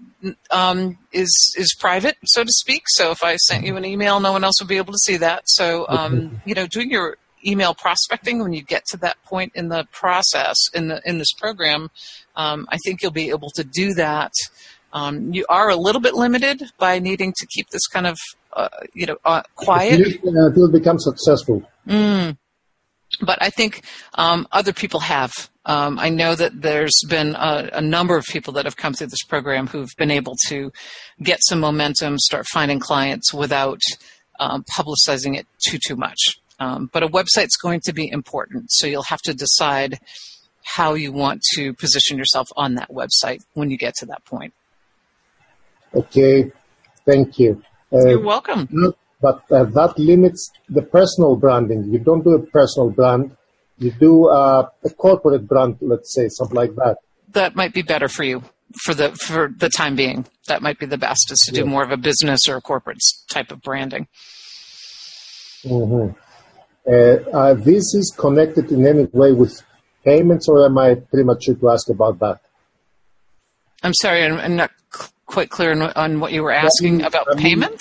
is private, so to speak. So if I sent you an email, no one else would be able to see that. So, doing your email prospecting when you get to that point in the process in this program, I think you'll be able to do that. You are a little bit limited by needing to keep this kind of quiet until it becomes successful. But I think other people have. I know that there's been a number of people that have come through this program who've been able to get some momentum, start finding clients without publicizing it too much. But a website's going to be important, so you'll have to decide how you want to position yourself on that website when you get to that point. Okay, thank you. You're welcome. But that limits the personal branding. You don't do a personal brand. You do a corporate brand, let's say, something like that. That might be better for you for the time being. That might be the best, is to do more of a business or a corporate type of branding. Mm-hmm. This is connected in any way with payments, or am I premature to ask about that? I'm sorry, I'm not quite clear on what you were asking about payments.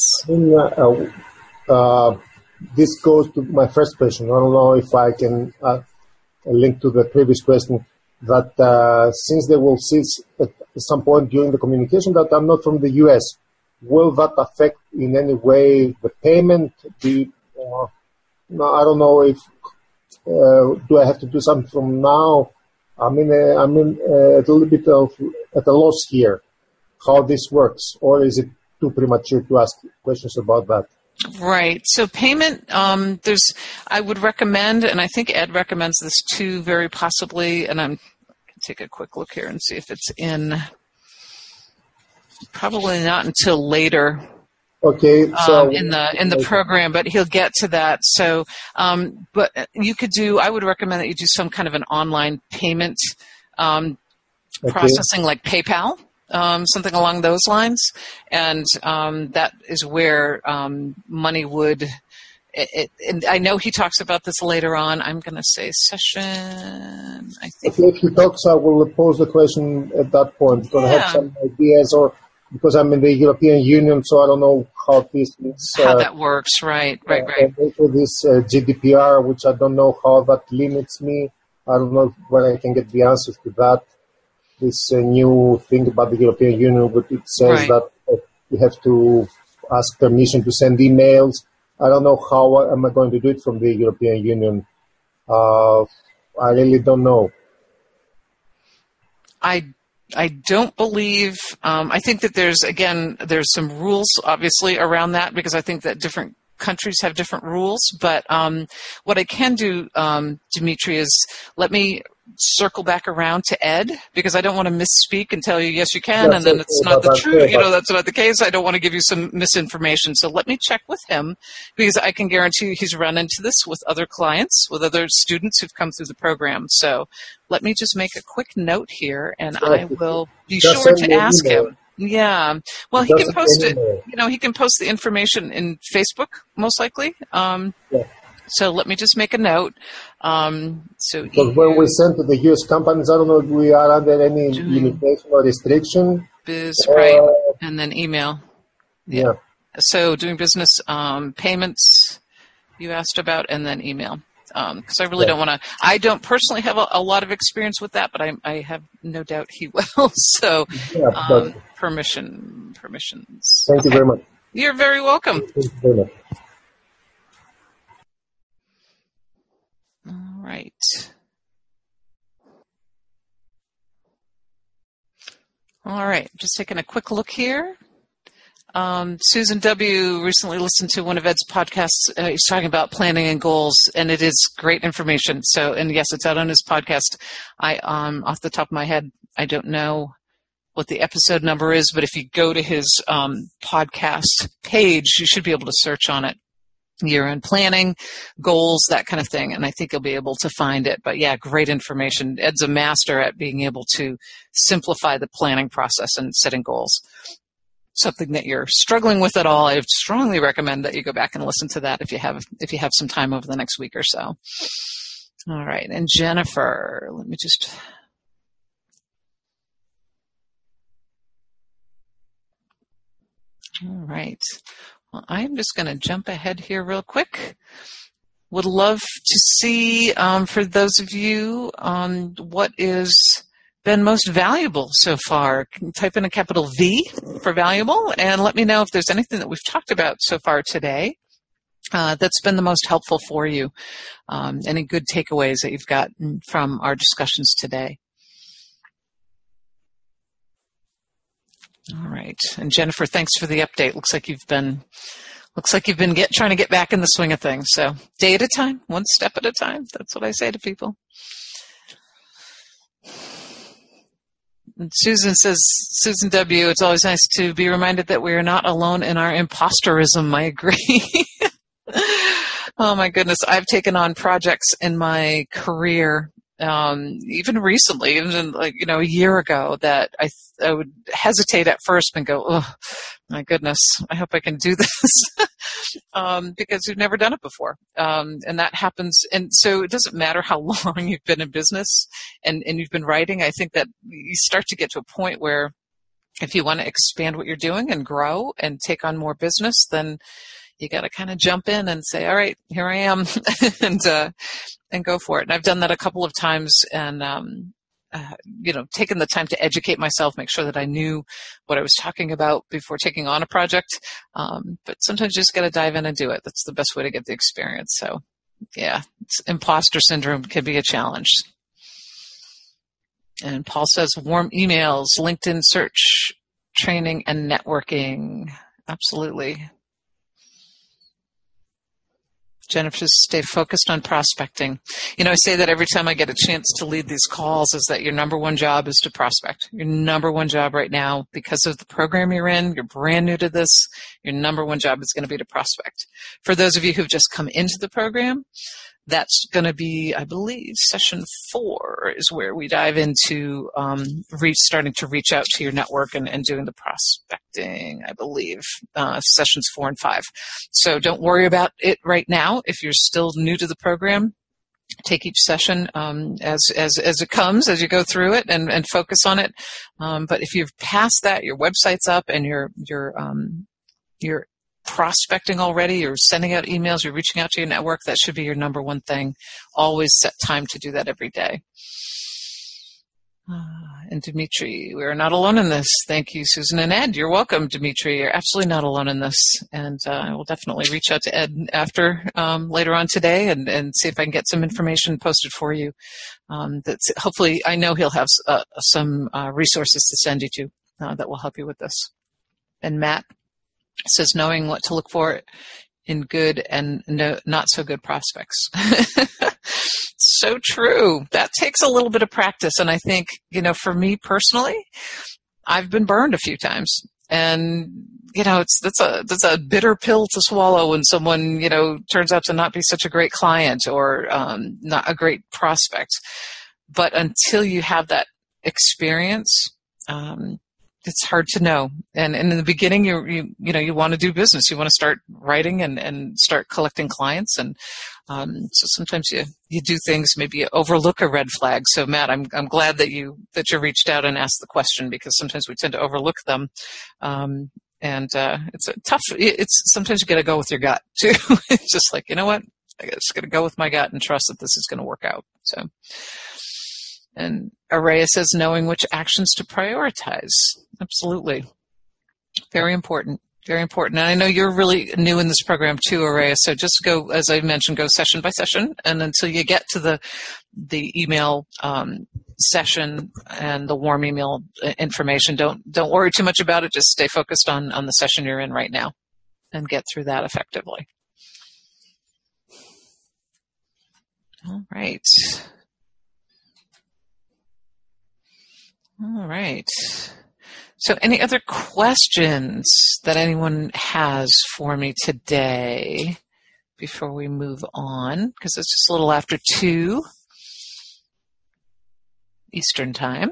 This goes to my first question. I don't know if I can link to the previous question, that since they will see at some point during the communication that I'm not from the U.S., will that affect in any way the payment? No, I don't know if do I have to do something from now? I'm in a little bit at a loss here, how this works, or is it too premature to ask questions about that? Right. So payment, I would recommend, and I think Ed recommends this too, very possibly, and I can take a quick look here and see if it's in. Probably not until later. Okay, so in the program, but he'll get to that. So, but you could do. I would recommend that you do some kind of an online payment processing, like PayPal, something along those lines, and that is where money would. And I know he talks about this later on. I'm going to say session. I think. Okay, if he talks, I will pose the question at that point, because I have some ideas, or because I'm in the European Union, so I don't know how that works. Right. Also this GDPR, which I don't know how that limits me. I don't know where I can get the answers to that. This new thing about the European Union, but it says that you have to ask permission to send emails. I don't know how am I going to do it from the European Union. I really don't know. I don't believe, I think that there's some rules obviously around that, because I think that different countries have different rules. But what I can do, Dimitri, is let me circle back around to Ed, because I don't want to misspeak and tell you, yes, you can, and then it's not the truth. That's not the case. I don't want to give you some misinformation. So let me check with him, because I can guarantee you he's run into this with other clients, with other students who've come through the program. So let me just make a quick note here, and I will be sure to ask him. Yeah. Well, he can post it. He can post the information in Facebook, most likely. So let me just make a note. Because when we send to the U.S. companies, I don't know if we are under any limitation or restriction. Right, and then email. Yeah. So doing business, payments you asked about, and then email. Because I really don't want to. I don't personally have a lot of experience with that, but I have no doubt he will. So permissions. Thank you very much. You're very welcome. Thank you very much. All right. All right. Just taking a quick look here. Susan W. recently listened to one of Ed's podcasts. He's talking about planning and goals, and it is great information. So, and yes, it's out on his podcast. Off the top of my head, I don't know what the episode number is, but if you go to his podcast page, you should be able to search on it. year-end planning, goals, that kind of thing. And I think you'll be able to find it. But yeah, great information. Ed's a master at being able to simplify the planning process and setting goals. Something that you're struggling with at all, I would strongly recommend that you go back and listen to that if you have some time over the next week or so. All right. And Jennifer, let me just... All right. Well, I'm just going to jump ahead here real quick. Would love to see, for those of you, what is been most valuable so far. Type in a capital V for valuable and let me know if there's anything that we've talked about so far today that's been the most helpful for you. Any good takeaways that you've gotten from our discussions today. All right. And Jennifer, thanks for the update. Looks like you've been trying to get back in the swing of things. So day at a time, one step at a time. That's what I say to people. And Susan says, Susan W., it's always nice to be reminded that we are not alone in our imposterism. I agree. Oh my goodness. I've taken on projects in my career, even recently, even like, a year ago that I would hesitate at first and go, oh my goodness, I hope I can do this. Because you've never done it before. And that happens. And so it doesn't matter how long you've been in business and you've been writing. I think that you start to get to a point where if you want to expand what you're doing and grow and take on more business, then you got to kind of jump in and say, all right, here I am and go for it. And I've done that a couple of times and, taken the time to educate myself, make sure that I knew what I was talking about before taking on a project. But sometimes you just got to dive in and do it. That's the best way to get the experience. So yeah, imposter syndrome can be a challenge. And Paul says warm emails, LinkedIn search, training, and networking. Absolutely. Jennifer says stay focused on prospecting. I say that every time I get a chance to lead these calls is that your number one job is to prospect. Your number one job right now, because of the program you're in, you're brand new to this, your number one job is going to be to prospect. For those of you who've just come into the program, that's going to be, I believe, session 4 is where we dive into starting to reach out to your network and doing the prospecting, I believe, sessions 4 and 5. So don't worry about it right now. If you're still new to the program, take each session as it comes, as you go through it and focus on it. But if you've passed that, your website's up and you're prospecting already, you're sending out emails, you're reaching out to your network, that should be your number one thing. Always set time to do that every day. And Dimitri, we are not alone in this. Thank you, Susan and Ed. You're welcome, Dimitri. You're absolutely not alone in this. And I will definitely reach out to Ed after later on today and see if I can get some information posted for you. That's hopefully, I know he'll have some resources to send you to that will help you with this. And Matt says knowing what to look for in good and not so good prospects. So true. That takes a little bit of practice. And I think, for me personally, I've been burned a few times. And, that's a bitter pill to swallow when someone, turns out to not be such a great client or not a great prospect. But until you have that experience, it's hard to know. And in the beginning, you want to do business. You want to start writing and start collecting clients. And so sometimes you do things, maybe you overlook a red flag. So Matt, I'm glad that you reached out and asked the question, because sometimes we tend to overlook them. And it's tough. It's sometimes you got to go with your gut too. It's just like, you know what? I just got to go with my gut and trust that this is going to work out. So. And Araya says knowing which actions to prioritize. Absolutely. Very important. Very important. And I know you're really new in this program too, Araya. So just go, as I mentioned, go session by session. And until you get to the email session and the warm email information, don't worry too much about it. Just stay focused on the session you're in right now and get through that effectively. All right. All right. So any other questions that anyone has for me today before we move on, because it's just a little after 2 Eastern Time.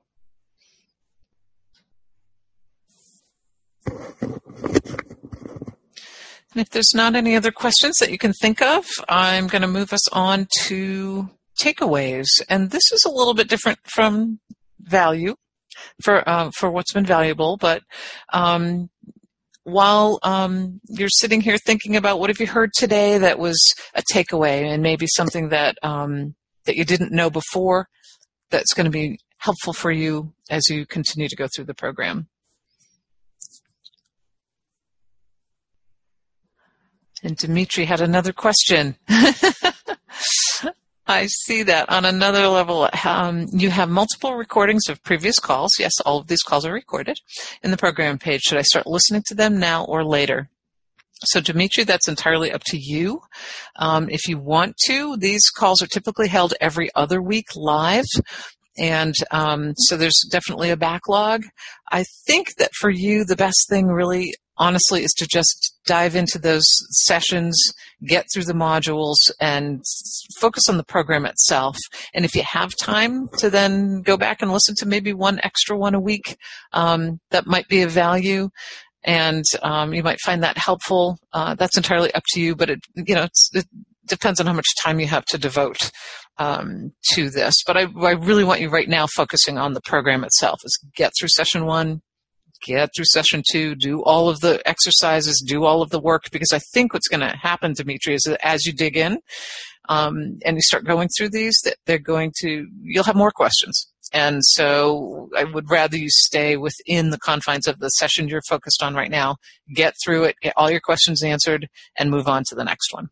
And if there's not any other questions that you can think of, I'm going to move us on to takeaways. And this is a little bit different from value for what's been valuable. But while you're sitting here thinking about what have you heard today that was a takeaway, and maybe something that that you didn't know before that's going to be helpful for you as you continue to go through the program. And Dimitri had another question. I see that on another level. You have multiple recordings of previous calls. Yes, all of these calls are recorded in the program page. Should I start listening to them now or later? So, Dimitri, that's entirely up to you. If you want to, these calls are typically held every other week live. And so there's definitely a backlog. I think that for you, the best thing really, honestly, is to just dive into those sessions, get through the modules, and focus on the program itself. And if you have time to then go back and listen to maybe one extra one a week, that might be of value. And you might find that helpful. That's entirely up to you, but it depends on how much time you have to devote to this. But I really want you right now focusing on the program itself. Is get through session 1, get through session 2, do all of the exercises, do all of the work, because I think what's going to happen, Dimitri, is that as you dig in and you start going through these, that you'll have more questions. And so I would rather you stay within the confines of the session you're focused on right now, get through it, get all your questions answered, and move on to the next one.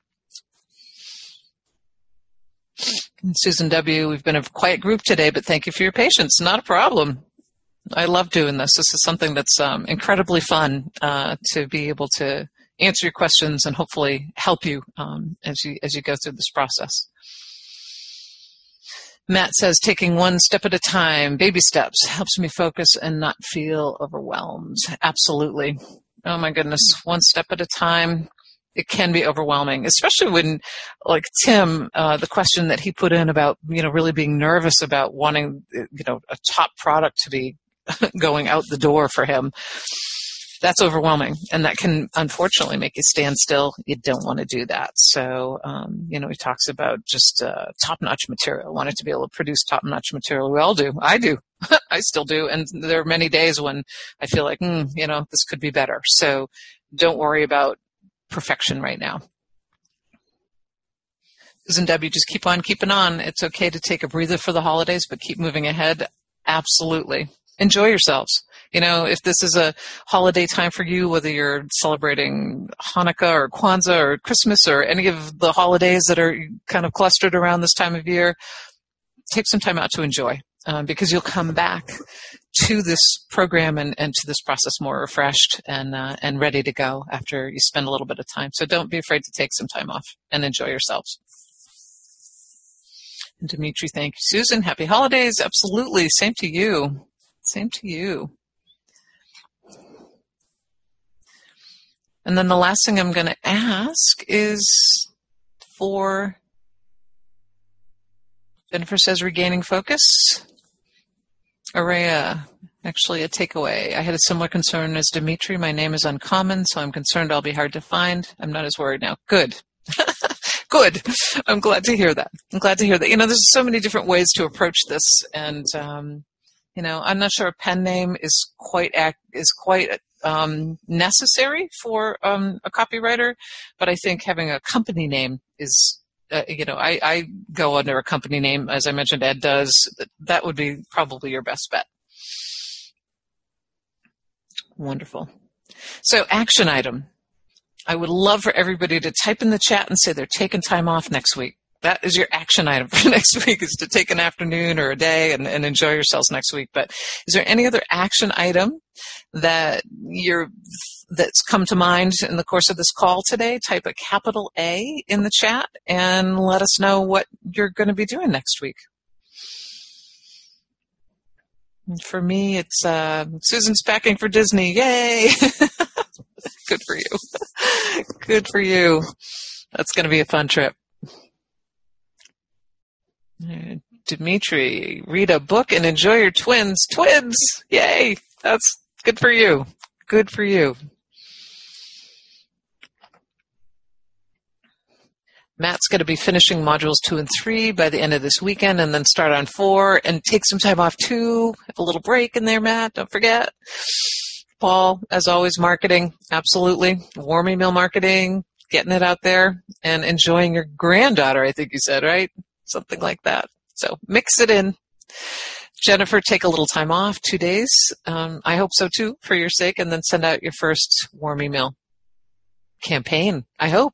And Susan W., we've been a quiet group today, but thank you for your patience. Not a problem. I love doing this. This is something that's incredibly fun to be able to answer your questions and hopefully help you as you go through this process. Matt says, taking one step at a time, baby steps, helps me focus and not feel overwhelmed. Absolutely. Oh, my goodness. One step at a time. It can be overwhelming, especially when, like Tim, the question that he put in about, really being nervous about wanting, a top product to be going out the door for him. That's overwhelming, and that can unfortunately make you stand still. You don't want to do that. So, he talks about just top-notch material, wanting to be able to produce top-notch material. We all do. I do. I still do, and there are many days when I feel like, this could be better. So don't worry about perfection right now. Susan W., just keep on keeping on. It's okay to take a breather for the holidays, but keep moving ahead. Absolutely. Enjoy yourselves. If this is a holiday time for you, whether you're celebrating Hanukkah or Kwanzaa or Christmas or any of the holidays that are kind of clustered around this time of year, take some time out to enjoy, because you'll come back to this program and to this process more refreshed and ready to go after you spend a little bit of time. So don't be afraid to take some time off and enjoy yourselves. And Dimitri, thank you. Susan, happy holidays. Absolutely. Same to you. Same to you. And then the last thing I'm going to ask is for, Jennifer says, regaining focus. Araya, actually a takeaway. I had a similar concern as Dimitri. My name is uncommon, so I'm concerned I'll be hard to find. I'm not as worried now. Good. Good. I'm glad to hear that. There's so many different ways to approach this, and I'm not sure a pen name is quite necessary for a copywriter, but I think having a company name is, I go under a company name, as I mentioned, Ed does. That would be probably your best bet. Wonderful. So, action item. I would love for everybody to type in the chat and say they're taking time off next week. That is your action item for next week, is to take an afternoon or a day and enjoy yourselves next week. But is there any other action item that's come to mind in the course of this call today? Type a capital A in the chat and let us know what you're going to be doing next week. And for me, it's Susan's packing for Disney. Yay! Good for you. Good for you. That's going to be a fun trip. Dimitri, read a book and enjoy your twins. Twins! Yay! That's good for you. Good for you. Matt's going to be finishing modules 2 and 3 by the end of this weekend and then start on 4 and take some time off too. Have a little break in there, Matt. Don't forget. Paul, as always, marketing. Absolutely. Warm email marketing, getting it out there, and enjoying your granddaughter, I think you said, right? Something like that. So mix it in. Jennifer, take a little time off, 2 days. I hope so too, for your sake, and then send out your first warm email campaign. I hope.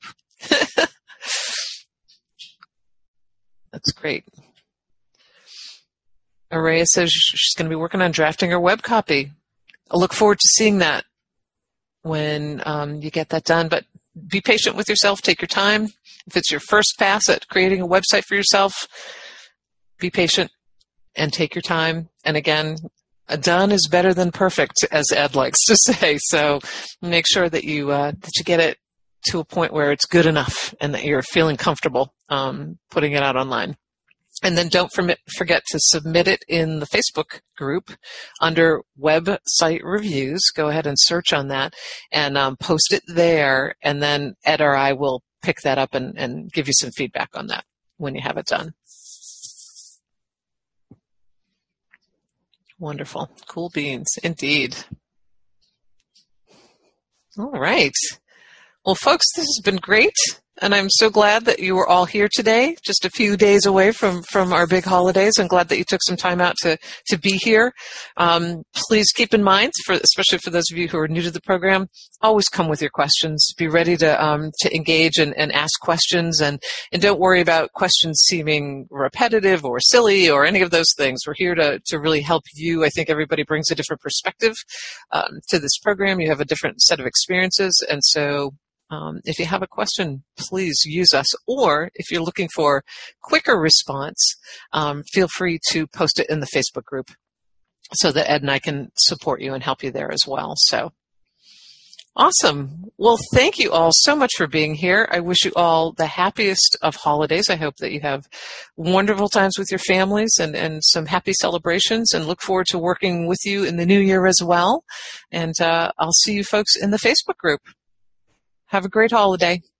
That's great. Araya says she's going to be working on drafting her web copy. I look forward to seeing that when you get that done. But be patient with yourself. Take your time. If it's your first pass at creating a website for yourself, be patient and take your time. And again, done is better than perfect, as Ed likes to say. So make sure that you get it to a point where it's good enough and that you're feeling comfortable putting it out online. And then don't forget to submit it in the Facebook group under website reviews. Go ahead and search on that and post it there. And then Ed or I will pick that up and give you some feedback on that when you have it done. Wonderful. Cool beans. Indeed. All right. Well, folks, this has been great, and I'm so glad that you were all here today, just a few days away from our big holidays. I'm glad that you took some time out to be here. Please keep in mind, especially for those of you who are new to the program, always come with your questions. Be ready to engage and ask questions, and don't worry about questions seeming repetitive or silly or any of those things. We're here to really help you. I think everybody brings a different perspective to this program. You have a different set of experiences, and so if you have a question, please use us. Or if you're looking for quicker response, feel free to post it in the Facebook group so that Ed and I can support you and help you there as well. So awesome. Well, thank you all so much for being here. I wish you all the happiest of holidays. I hope that you have wonderful times with your families and some happy celebrations, and look forward to working with you in the new year as well. And I'll see you folks in the Facebook group. Have a great holiday.